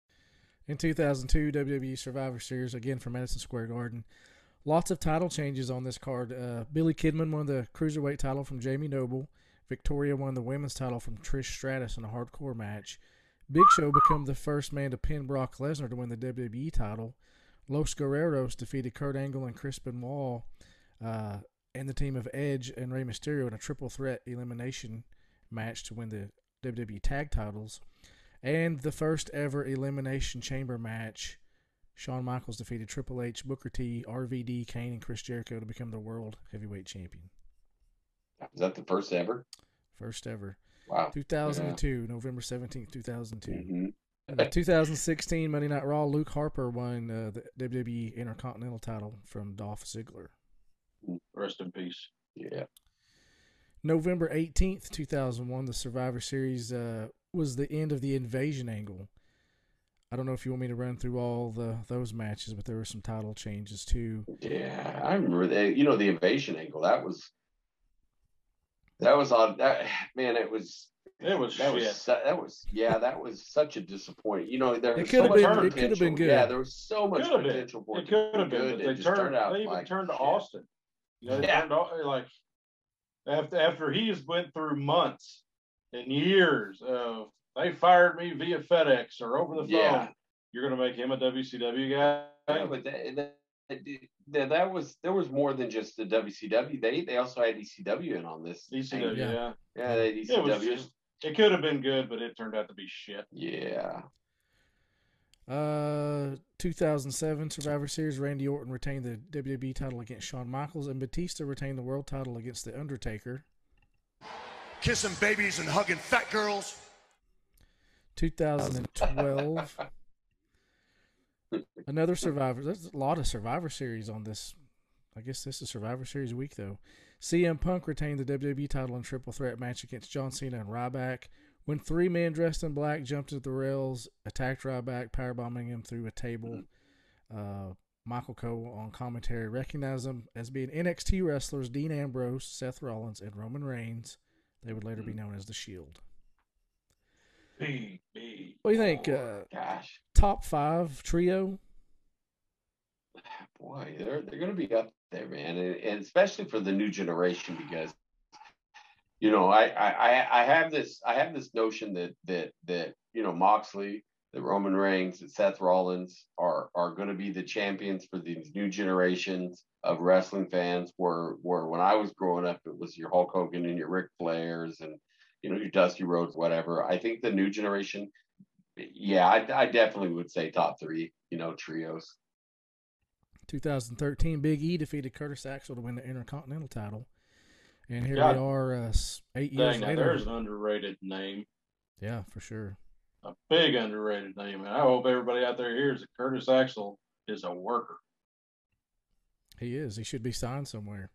In two thousand two, W W E Survivor Series, again from Madison Square Garden. Lots of title changes on this card. Uh, Billy Kidman won the Cruiserweight title from Jamie Noble. Victoria won the women's title from Trish Stratus in a hardcore match. Big Show became the first man to pin Brock Lesnar to win the W W E title. Los Guerreros defeated Kurt Angle and Chris Benoit uh, and the team of Edge and Rey Mysterio in a triple threat elimination match to win the W W E tag titles. And the first ever Elimination Chamber match, Shawn Michaels defeated Triple H, Booker T, R V D, Kane, and Chris Jericho to become the World Heavyweight Champion. Is that the first ever? First ever. Wow. two thousand two, yeah. November seventeenth, two thousand two. Mm-hmm. Uh, two thousand sixteen Monday Night Raw, Luke Harper won uh, the W W E Intercontinental title from Dolph Ziggler. Rest in peace. Yeah. November eighteenth, two thousand one, the Survivor Series uh, was the end of the Invasion angle. I don't know if you want me to run through all the those matches, but there were some title changes too. Yeah, I remember that. You know, the Invasion angle, that was that was on that man, it was It was that shit. was that was yeah that was such a disappointment. You know, there was it could so have much been potential. it could have been good. Yeah, there was so much Could've potential been. for it. It could have to be been, good. but they It just turned. turned out They even like turned to shit. Austin. You know, they Yeah. turned to, like after after he's went through months and years of they fired me via FedEx or over the phone. Yeah. You're gonna make him a W C W guy. Yeah, but that, that, that, that was there was more than just the W C W. They they also had E C W in on this. E C W, Yeah. yeah. Yeah, they had E C W. It was just, it could have been good, but it turned out to be shit. Yeah. Uh, two thousand seven Survivor Series, Randy Orton retained the W W E title against Shawn Michaels, and Batista retained the world title against The Undertaker. Kissing babies and hugging fat girls. two thousand twelve Another Survivor. There's a lot of Survivor Series on this. I guess this is Survivor Series week, though. C M Punk retained the W W E title in a triple threat match against John Cena and Ryback. When three men dressed in black jumped into the rails, attacked Ryback, powerbombing him through a table. Uh, Michael Cole on commentary recognized them as being N X T wrestlers Dean Ambrose, Seth Rollins, and Roman Reigns. They would later be known as The Shield. B, B. What do you think? Oh, Uh, gosh. top five trio? Boy, they're they're going to be up there, man, and, and especially for the new generation because, you know, I, I I have this I have this notion that that that you know Moxley, that Roman Reigns, that Seth Rollins are are going to be the champions for these new generations of wrestling fans. Where where when I was growing up, it was your Hulk Hogan and your Ric Flairs and you know your Dusty Rhodes, whatever. I think the new generation, yeah, I, I definitely would say top three, you know, trios. twenty thirteen Big E defeated Curtis Axel to win the Intercontinental title. And here God, we are uh, eight years dang, now later. there's an underrated name. Yeah, for sure. A big underrated name. And I hope everybody out there hears that Curtis Axel is a worker. He is. He should be signed somewhere.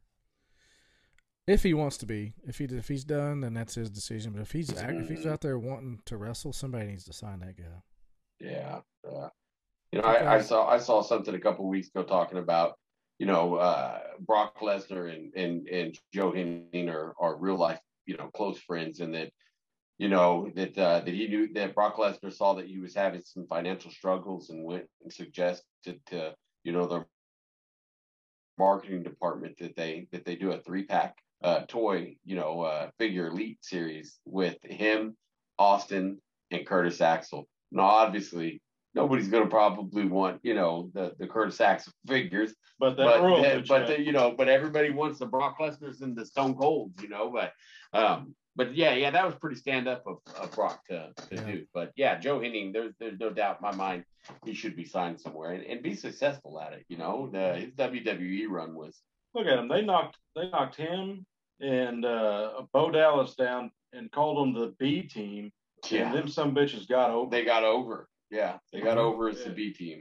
If he wants to be. If he if he's done, then that's his decision. But if he's if he's out there wanting to wrestle, somebody needs to sign that guy. Yeah. Uh, you know, I, I saw I saw something a couple of weeks ago talking about, you know, uh, Brock Lesnar and, and, and Joe Henning are, are real life, you know, close friends, and that, you know, that uh, that he knew that Brock Lesnar saw that he was having some financial struggles and went and suggested to, you know, the marketing department that they that they do a three pack uh, toy, you know, uh, figure elite series with him, Austin, and Curtis Axel. Now, obviously, nobody's going to probably want, you know, the, the Curtis Axel figures, but that but, rule, the, but the, you know, but everybody wants the Brock Lesnar's and the Stone Colds, you know, but, um, but yeah, yeah, that was pretty stand up of, of Brock to, to Yeah. do. But yeah, Joe Henning, there's there's no doubt in my mind he should be signed somewhere and, and be successful at it. You know, the his W W E run was. Look at him. They knocked they knocked him and uh, Bo Dallas down and called them the B team. Yeah. And them some bitches got over. They got over. Yeah, they got Mhm. over as Yeah. the B team.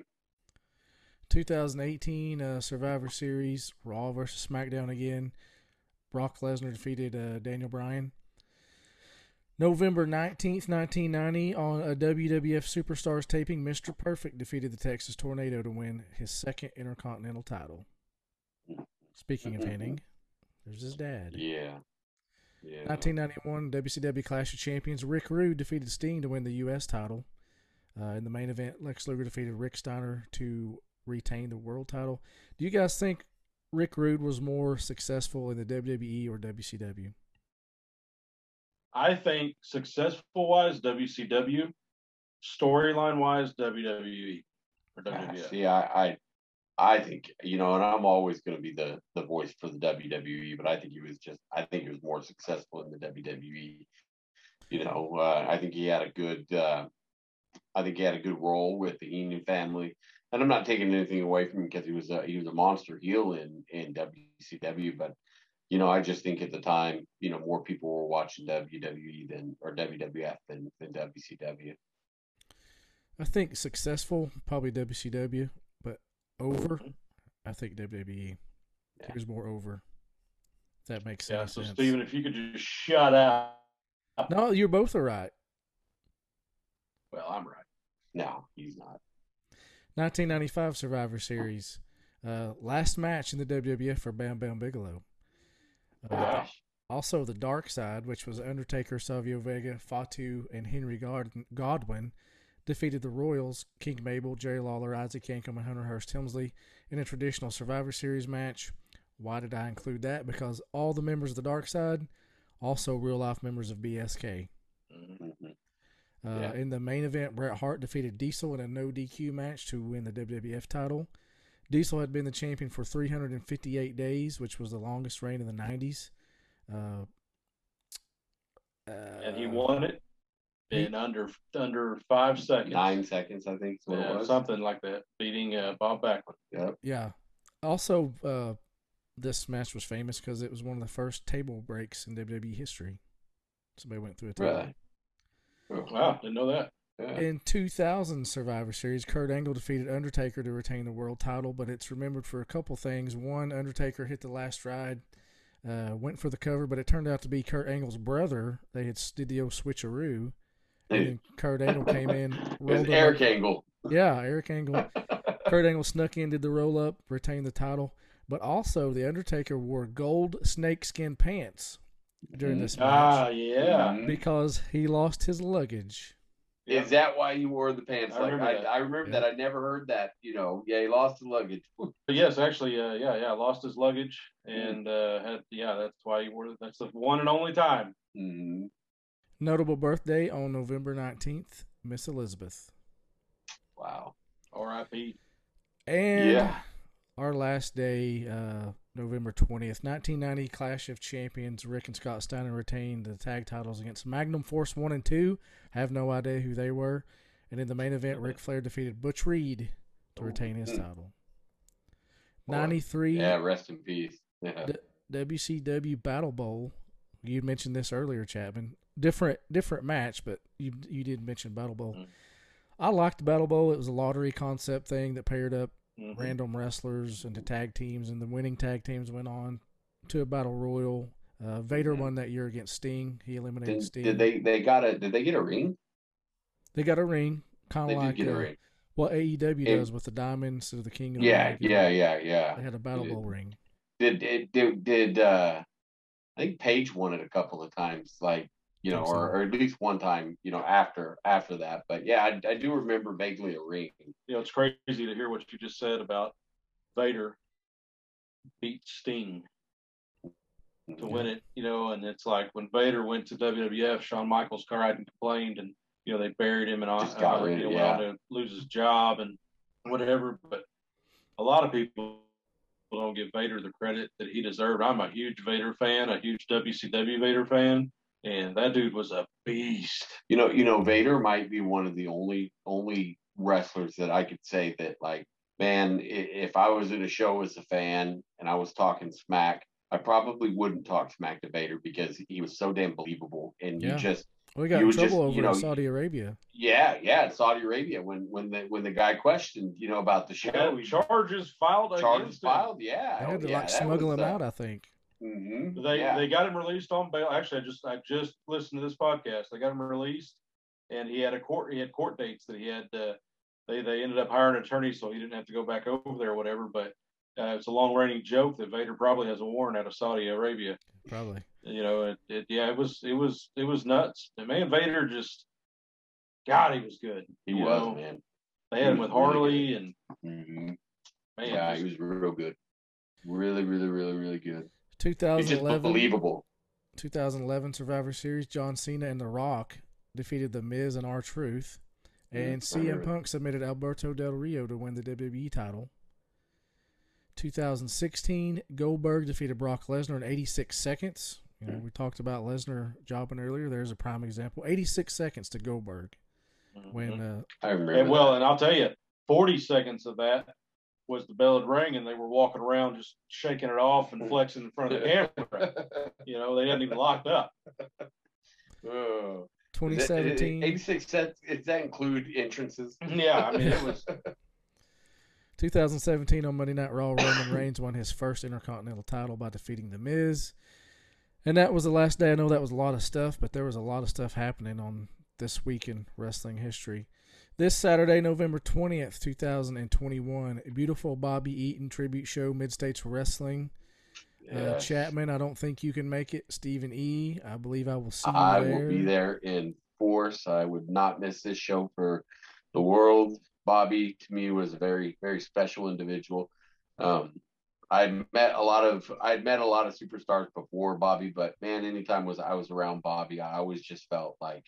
twenty eighteen uh, Survivor Series, Raw versus SmackDown again. Brock Lesnar defeated uh, Daniel Bryan. November nineteenth, nineteen ninety, on a W W F Superstars taping, Mister Perfect defeated the Texas Tornado to win his second Intercontinental title. Speaking of Henning, there's his dad. Yeah. Yeah. nineteen ninety-one W C W Clash of Champions, Rick Rude defeated Sting to win the U S title. Uh, in the main event, Lex Luger defeated Rick Steiner to retain the world title. Do you guys think Rick Rude was more successful in the W W E or W C W? I think successful wise W C W, storyline wise W W E or W W F. See, I, I, I think, you know, and I'm always going to be the the voice for the W W E, but I think he was just, I think he was more successful in the W W E. You know, uh, I think he had a good, uh, I think he had a good role with the Heenan family, and I'm not taking anything away from him because he was a he was a monster heel in in W C W, but. You know, I just think at the time, you know, more people were watching W W E than or W W F than, than W C W. I think successful, probably W C W, but over, I think W W E. Yeah. He was more over. If that makes Yeah, any so sense. Steven, if you could just shut up. No, you both are right. Well, I'm right. No, he's not. nineteen ninety-five Survivor Series. Uh, last match in the W W F for Bam Bam Bigelow. Uh, Gosh. Also, the Dark Side, which was Undertaker, Savio Vega, Fatu, and Henry God- Godwin, defeated the Royals, King Mabel, Jerry Lawler, Isaac Yankem, and Hunter Hearst Helmsley in a traditional Survivor Series match. Why did I include that? Because all the members of the Dark Side, also real-life members of B S K. Mm-hmm. Uh, Yeah. In the main event, Bret Hart defeated Diesel in a no D Q match to win the W W F title. Diesel had been the champion for three hundred fifty-eight days, which was the longest reign in the nineties. Uh, And he won it. in under under five seconds. Nine seconds, I think. Is what Yeah, it was. something like that, beating uh, Bob Backlund. Yep. Yeah. Also, uh, this match was famous because it was one of the first table breaks in W W E history. Somebody went through a table. Really? Oh, wow, didn't know that. Yeah. In two thousand Survivor Series, Kurt Angle defeated Undertaker to retain the world title, but it's remembered for a couple things. One, Undertaker hit the last ride, uh, went for the cover, but it turned out to be Kurt Angle's brother. They had did the old switcheroo, and then Kurt Angle came in. It was rolled him Eric up. Angle. Yeah, Eric Angle. Kurt Angle snuck in, did the roll up, retained the title, but also the Undertaker wore gold snakeskin pants during this match. Ah, yeah. Mhm. Because he lost his luggage. Is that why you wore the pants? I Like remember I, that. I remember Yeah. that. I never heard that. You know, yeah, he lost the luggage. But yes, actually, uh, yeah, yeah, lost his luggage, and uh, had yeah, that's why he wore. That's the one and only time. Mm-hmm. Notable birthday on November nineteenth, Miss Elizabeth. Wow. R I P And Yeah. our last day, uh, November twentieth, nineteen ninety Clash of Champions. Rick and Scott Steiner retained the tag titles against Magnum Force one and two. Have no idea who they were. And in the main event, Ric Flair defeated Butch Reed to retain his title. ninety-three Yeah, rest in peace. Yeah. D- W C W Battle Bowl. You mentioned this earlier, Chapman. Different different match, but you you did mention Battle Bowl. Mhm. I liked the Battle Bowl. It was a lottery concept thing that paired up Mhm. random wrestlers into tag teams, and the winning tag teams went on to a battle royal. Uh, Vader Mhm. won that year against Sting. He eliminated Did, Sting. did they they got a did they get a ring? They got a ring, kind They of did like get a uh, ring. what A E W And- does with the diamonds of the King of the Yeah, Ring. yeah, yeah, They yeah. had a Battle Did- Bowl ring. Did did did, did uh I think Paige won it a couple of times, like you know, Think so. or, or at least one time, you know, after after that. But yeah, I, I do remember vaguely a ring. You know, it's crazy to hear what you just said about Vader beat Sting to win it. You know, and it's like when Vader went to W W F, Shawn Michaels cried and complained, and you know they buried him and all. Just got uh, rid you of- know, went on yeah. to lose his job and whatever. But a lot of people don't give Vader the credit that he deserved. I'm a huge Vader fan, a huge W C W Vader fan, and that dude was a beast. You know, you know, Vader might be one of the only only wrestlers that I could say that, like, man, i- if I was at a show as a fan and I was talking smack, I probably wouldn't talk smack to Vader because he was so damn believable, and Yeah. you just, We got you in would trouble just, over you know, in Saudi Arabia. yeah, yeah, in Saudi Arabia when when the when the guy questioned, you know, about the show, Had he- charges filed charges against him. filed, yeah, They had to yeah, like that smuggle was, him uh, out, I think. mhm, They yeah. they got him released on bail. Actually, I just I just listened to this podcast. They got him released, and he had a court he had court dates that he had. Uh, they they ended up hiring an attorney so he didn't have to go back over there or whatever. But uh, it's a long running joke that Vader probably has a warrant out of Saudi Arabia. Probably. You know, it, it yeah, it was it was it was nuts. And man, Vader just God, he was good. He you was, know? man. They had He him was with really Harley and hmm man, Yeah, just- he was real good, really, really, really, really good. He's just twenty eleven believable. twenty eleven Survivor Series, John Cena and The Rock defeated The Miz and R-Truth. And Mhm, I C M remember Punk submitted Alberto Del Rio to win the W W E title. twenty sixteen, Goldberg defeated Brock Lesnar in eighty-six seconds. You know, we talked about Lesnar jobbing earlier. There's a prime example. eighty-six seconds to Goldberg. When uh, I remember. And well, that. and I'll tell you, forty seconds of that was the bell had ring, and they were walking around just shaking it off and flexing in front of the camera. You know, they hadn't even locked up. Oh. twenty Is that- seventeen, eighty-six cents. Does that include entrances? Yeah, I mean, it was. twenty seventeen on Monday Night Raw, Roman Reigns won his first Intercontinental title by defeating The Miz. And that was the last day. I know that was a lot of stuff, but there was a lot of stuff happening on this week in wrestling history. This Saturday, November twentieth, twenty twenty-one, a beautiful Bobby Eaton tribute show, Mid-States Wrestling. Uh, Yes. Chapman, I don't think you can make it. Stephen E., I believe I will see you I there. will be there in force. I would not miss this show for the world. Bobby, to me, was a very, very special individual. Um, I'd met a lot of I'd met a lot of superstars before Bobby, but man, anytime was I was around Bobby, I always just felt like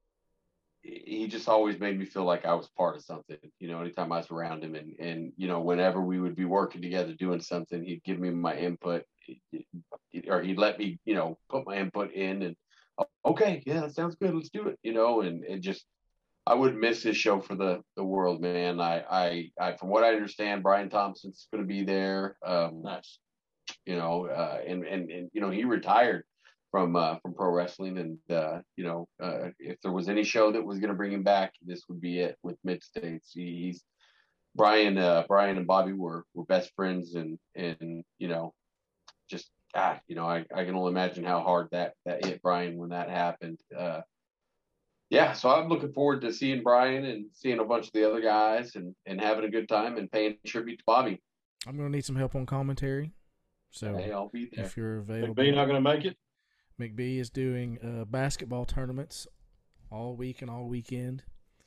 he just always made me feel like I was part of something. You know, anytime I was around him, and and you know, whenever we would be working together doing something, he'd give me my input, or he'd let me, you know, put my input in, and okay, yeah, that sounds good. Let's do it. You know, and and just I wouldn't miss this show for the the world, man. I I, I from what I understand, Brian Thompson's going to be there. Um, Nice. You know, uh, and and and you know, he retired from uh, from pro wrestling, and uh, you know, uh, if there was any show that was going to bring him back, this would be it with Mid States. He, he's Brian. Uh, Brian and Bobby were were best friends, and and you know, just God, you know, I, I can only imagine how hard that that hit Brian when that happened. Uh, yeah, so I'm looking forward to seeing Brian and seeing a bunch of the other guys and, and having a good time and paying tribute to Bobby. I'm going to need some help on commentary. So hey, I'll be there. If you're available. McBee not going to make it? McBee is doing uh, basketball tournaments all week and all weekend.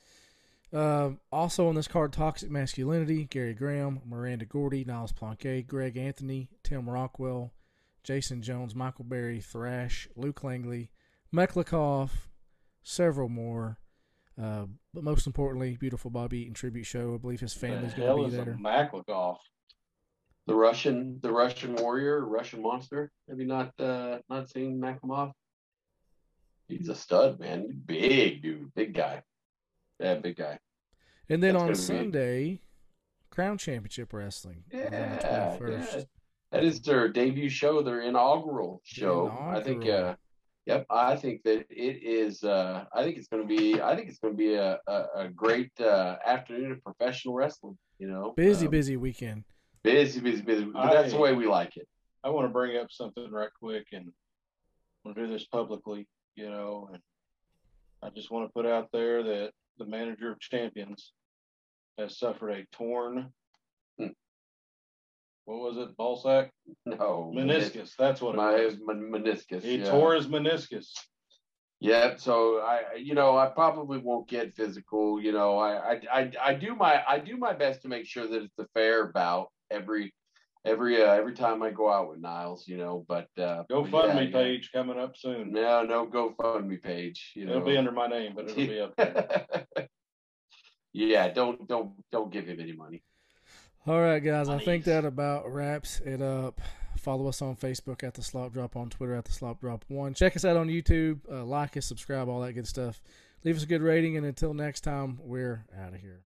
Uh, also on this card, Toxic Masculinity, Gary Graham, Miranda Gordy, Niles Planquet, Greg Anthony, Tim Rockwell, Jason Jones, Michael Berry, Thrash, Luke Langley, Meklikoff, several more. Uh, but most importantly, beautiful Bobby Eaton tribute show. I believe his family's going to be there. Meklikoff? The Russian, the Russian warrior, Russian monster. Have you not uh, not seen Makamov? He's a stud, man. Big dude, big guy. Yeah, big guy. And then That's on gonna Sunday, be... Crown Championship Wrestling. Yeah, yeah, that is their debut show, their inaugural show. Inaugural. I think. Uh, yep, I think that it is. Uh, I think it's going to be. I think it's going to be a, a, a great uh, afternoon of professional wrestling. You know, busy, um, busy weekend. Busy, busy, busy. But I, that's the way we like it. I want to bring up something right quick, and we'll do this publicly. You know, and I just want to put out there that the manager of champions has suffered a torn. Hmm. What was it? Ball sack? No. Meniscus. Menis- that's what it my, was. My meniscus. He yeah. tore his meniscus. Yeah. So I, you know, I probably won't get physical. You know, I, I, I, I do my, I do my best to make sure that it's a fair bout every, every, uh, every time I go out with Niles. You know, but uh, GoFundMe yeah, page yeah. coming up soon. No, no GoFundMe page. You it'll know. be under my name, but it'll be up there. Yeah. Don't, don't, don't give him any money. All right, guys. I think that about wraps it up. Follow us on Facebook at The Slop Drop, on Twitter at The Slop Drop one. Check us out on YouTube. Uh, like us, subscribe, all that good stuff. Leave us a good rating, and until next time, we're out of here.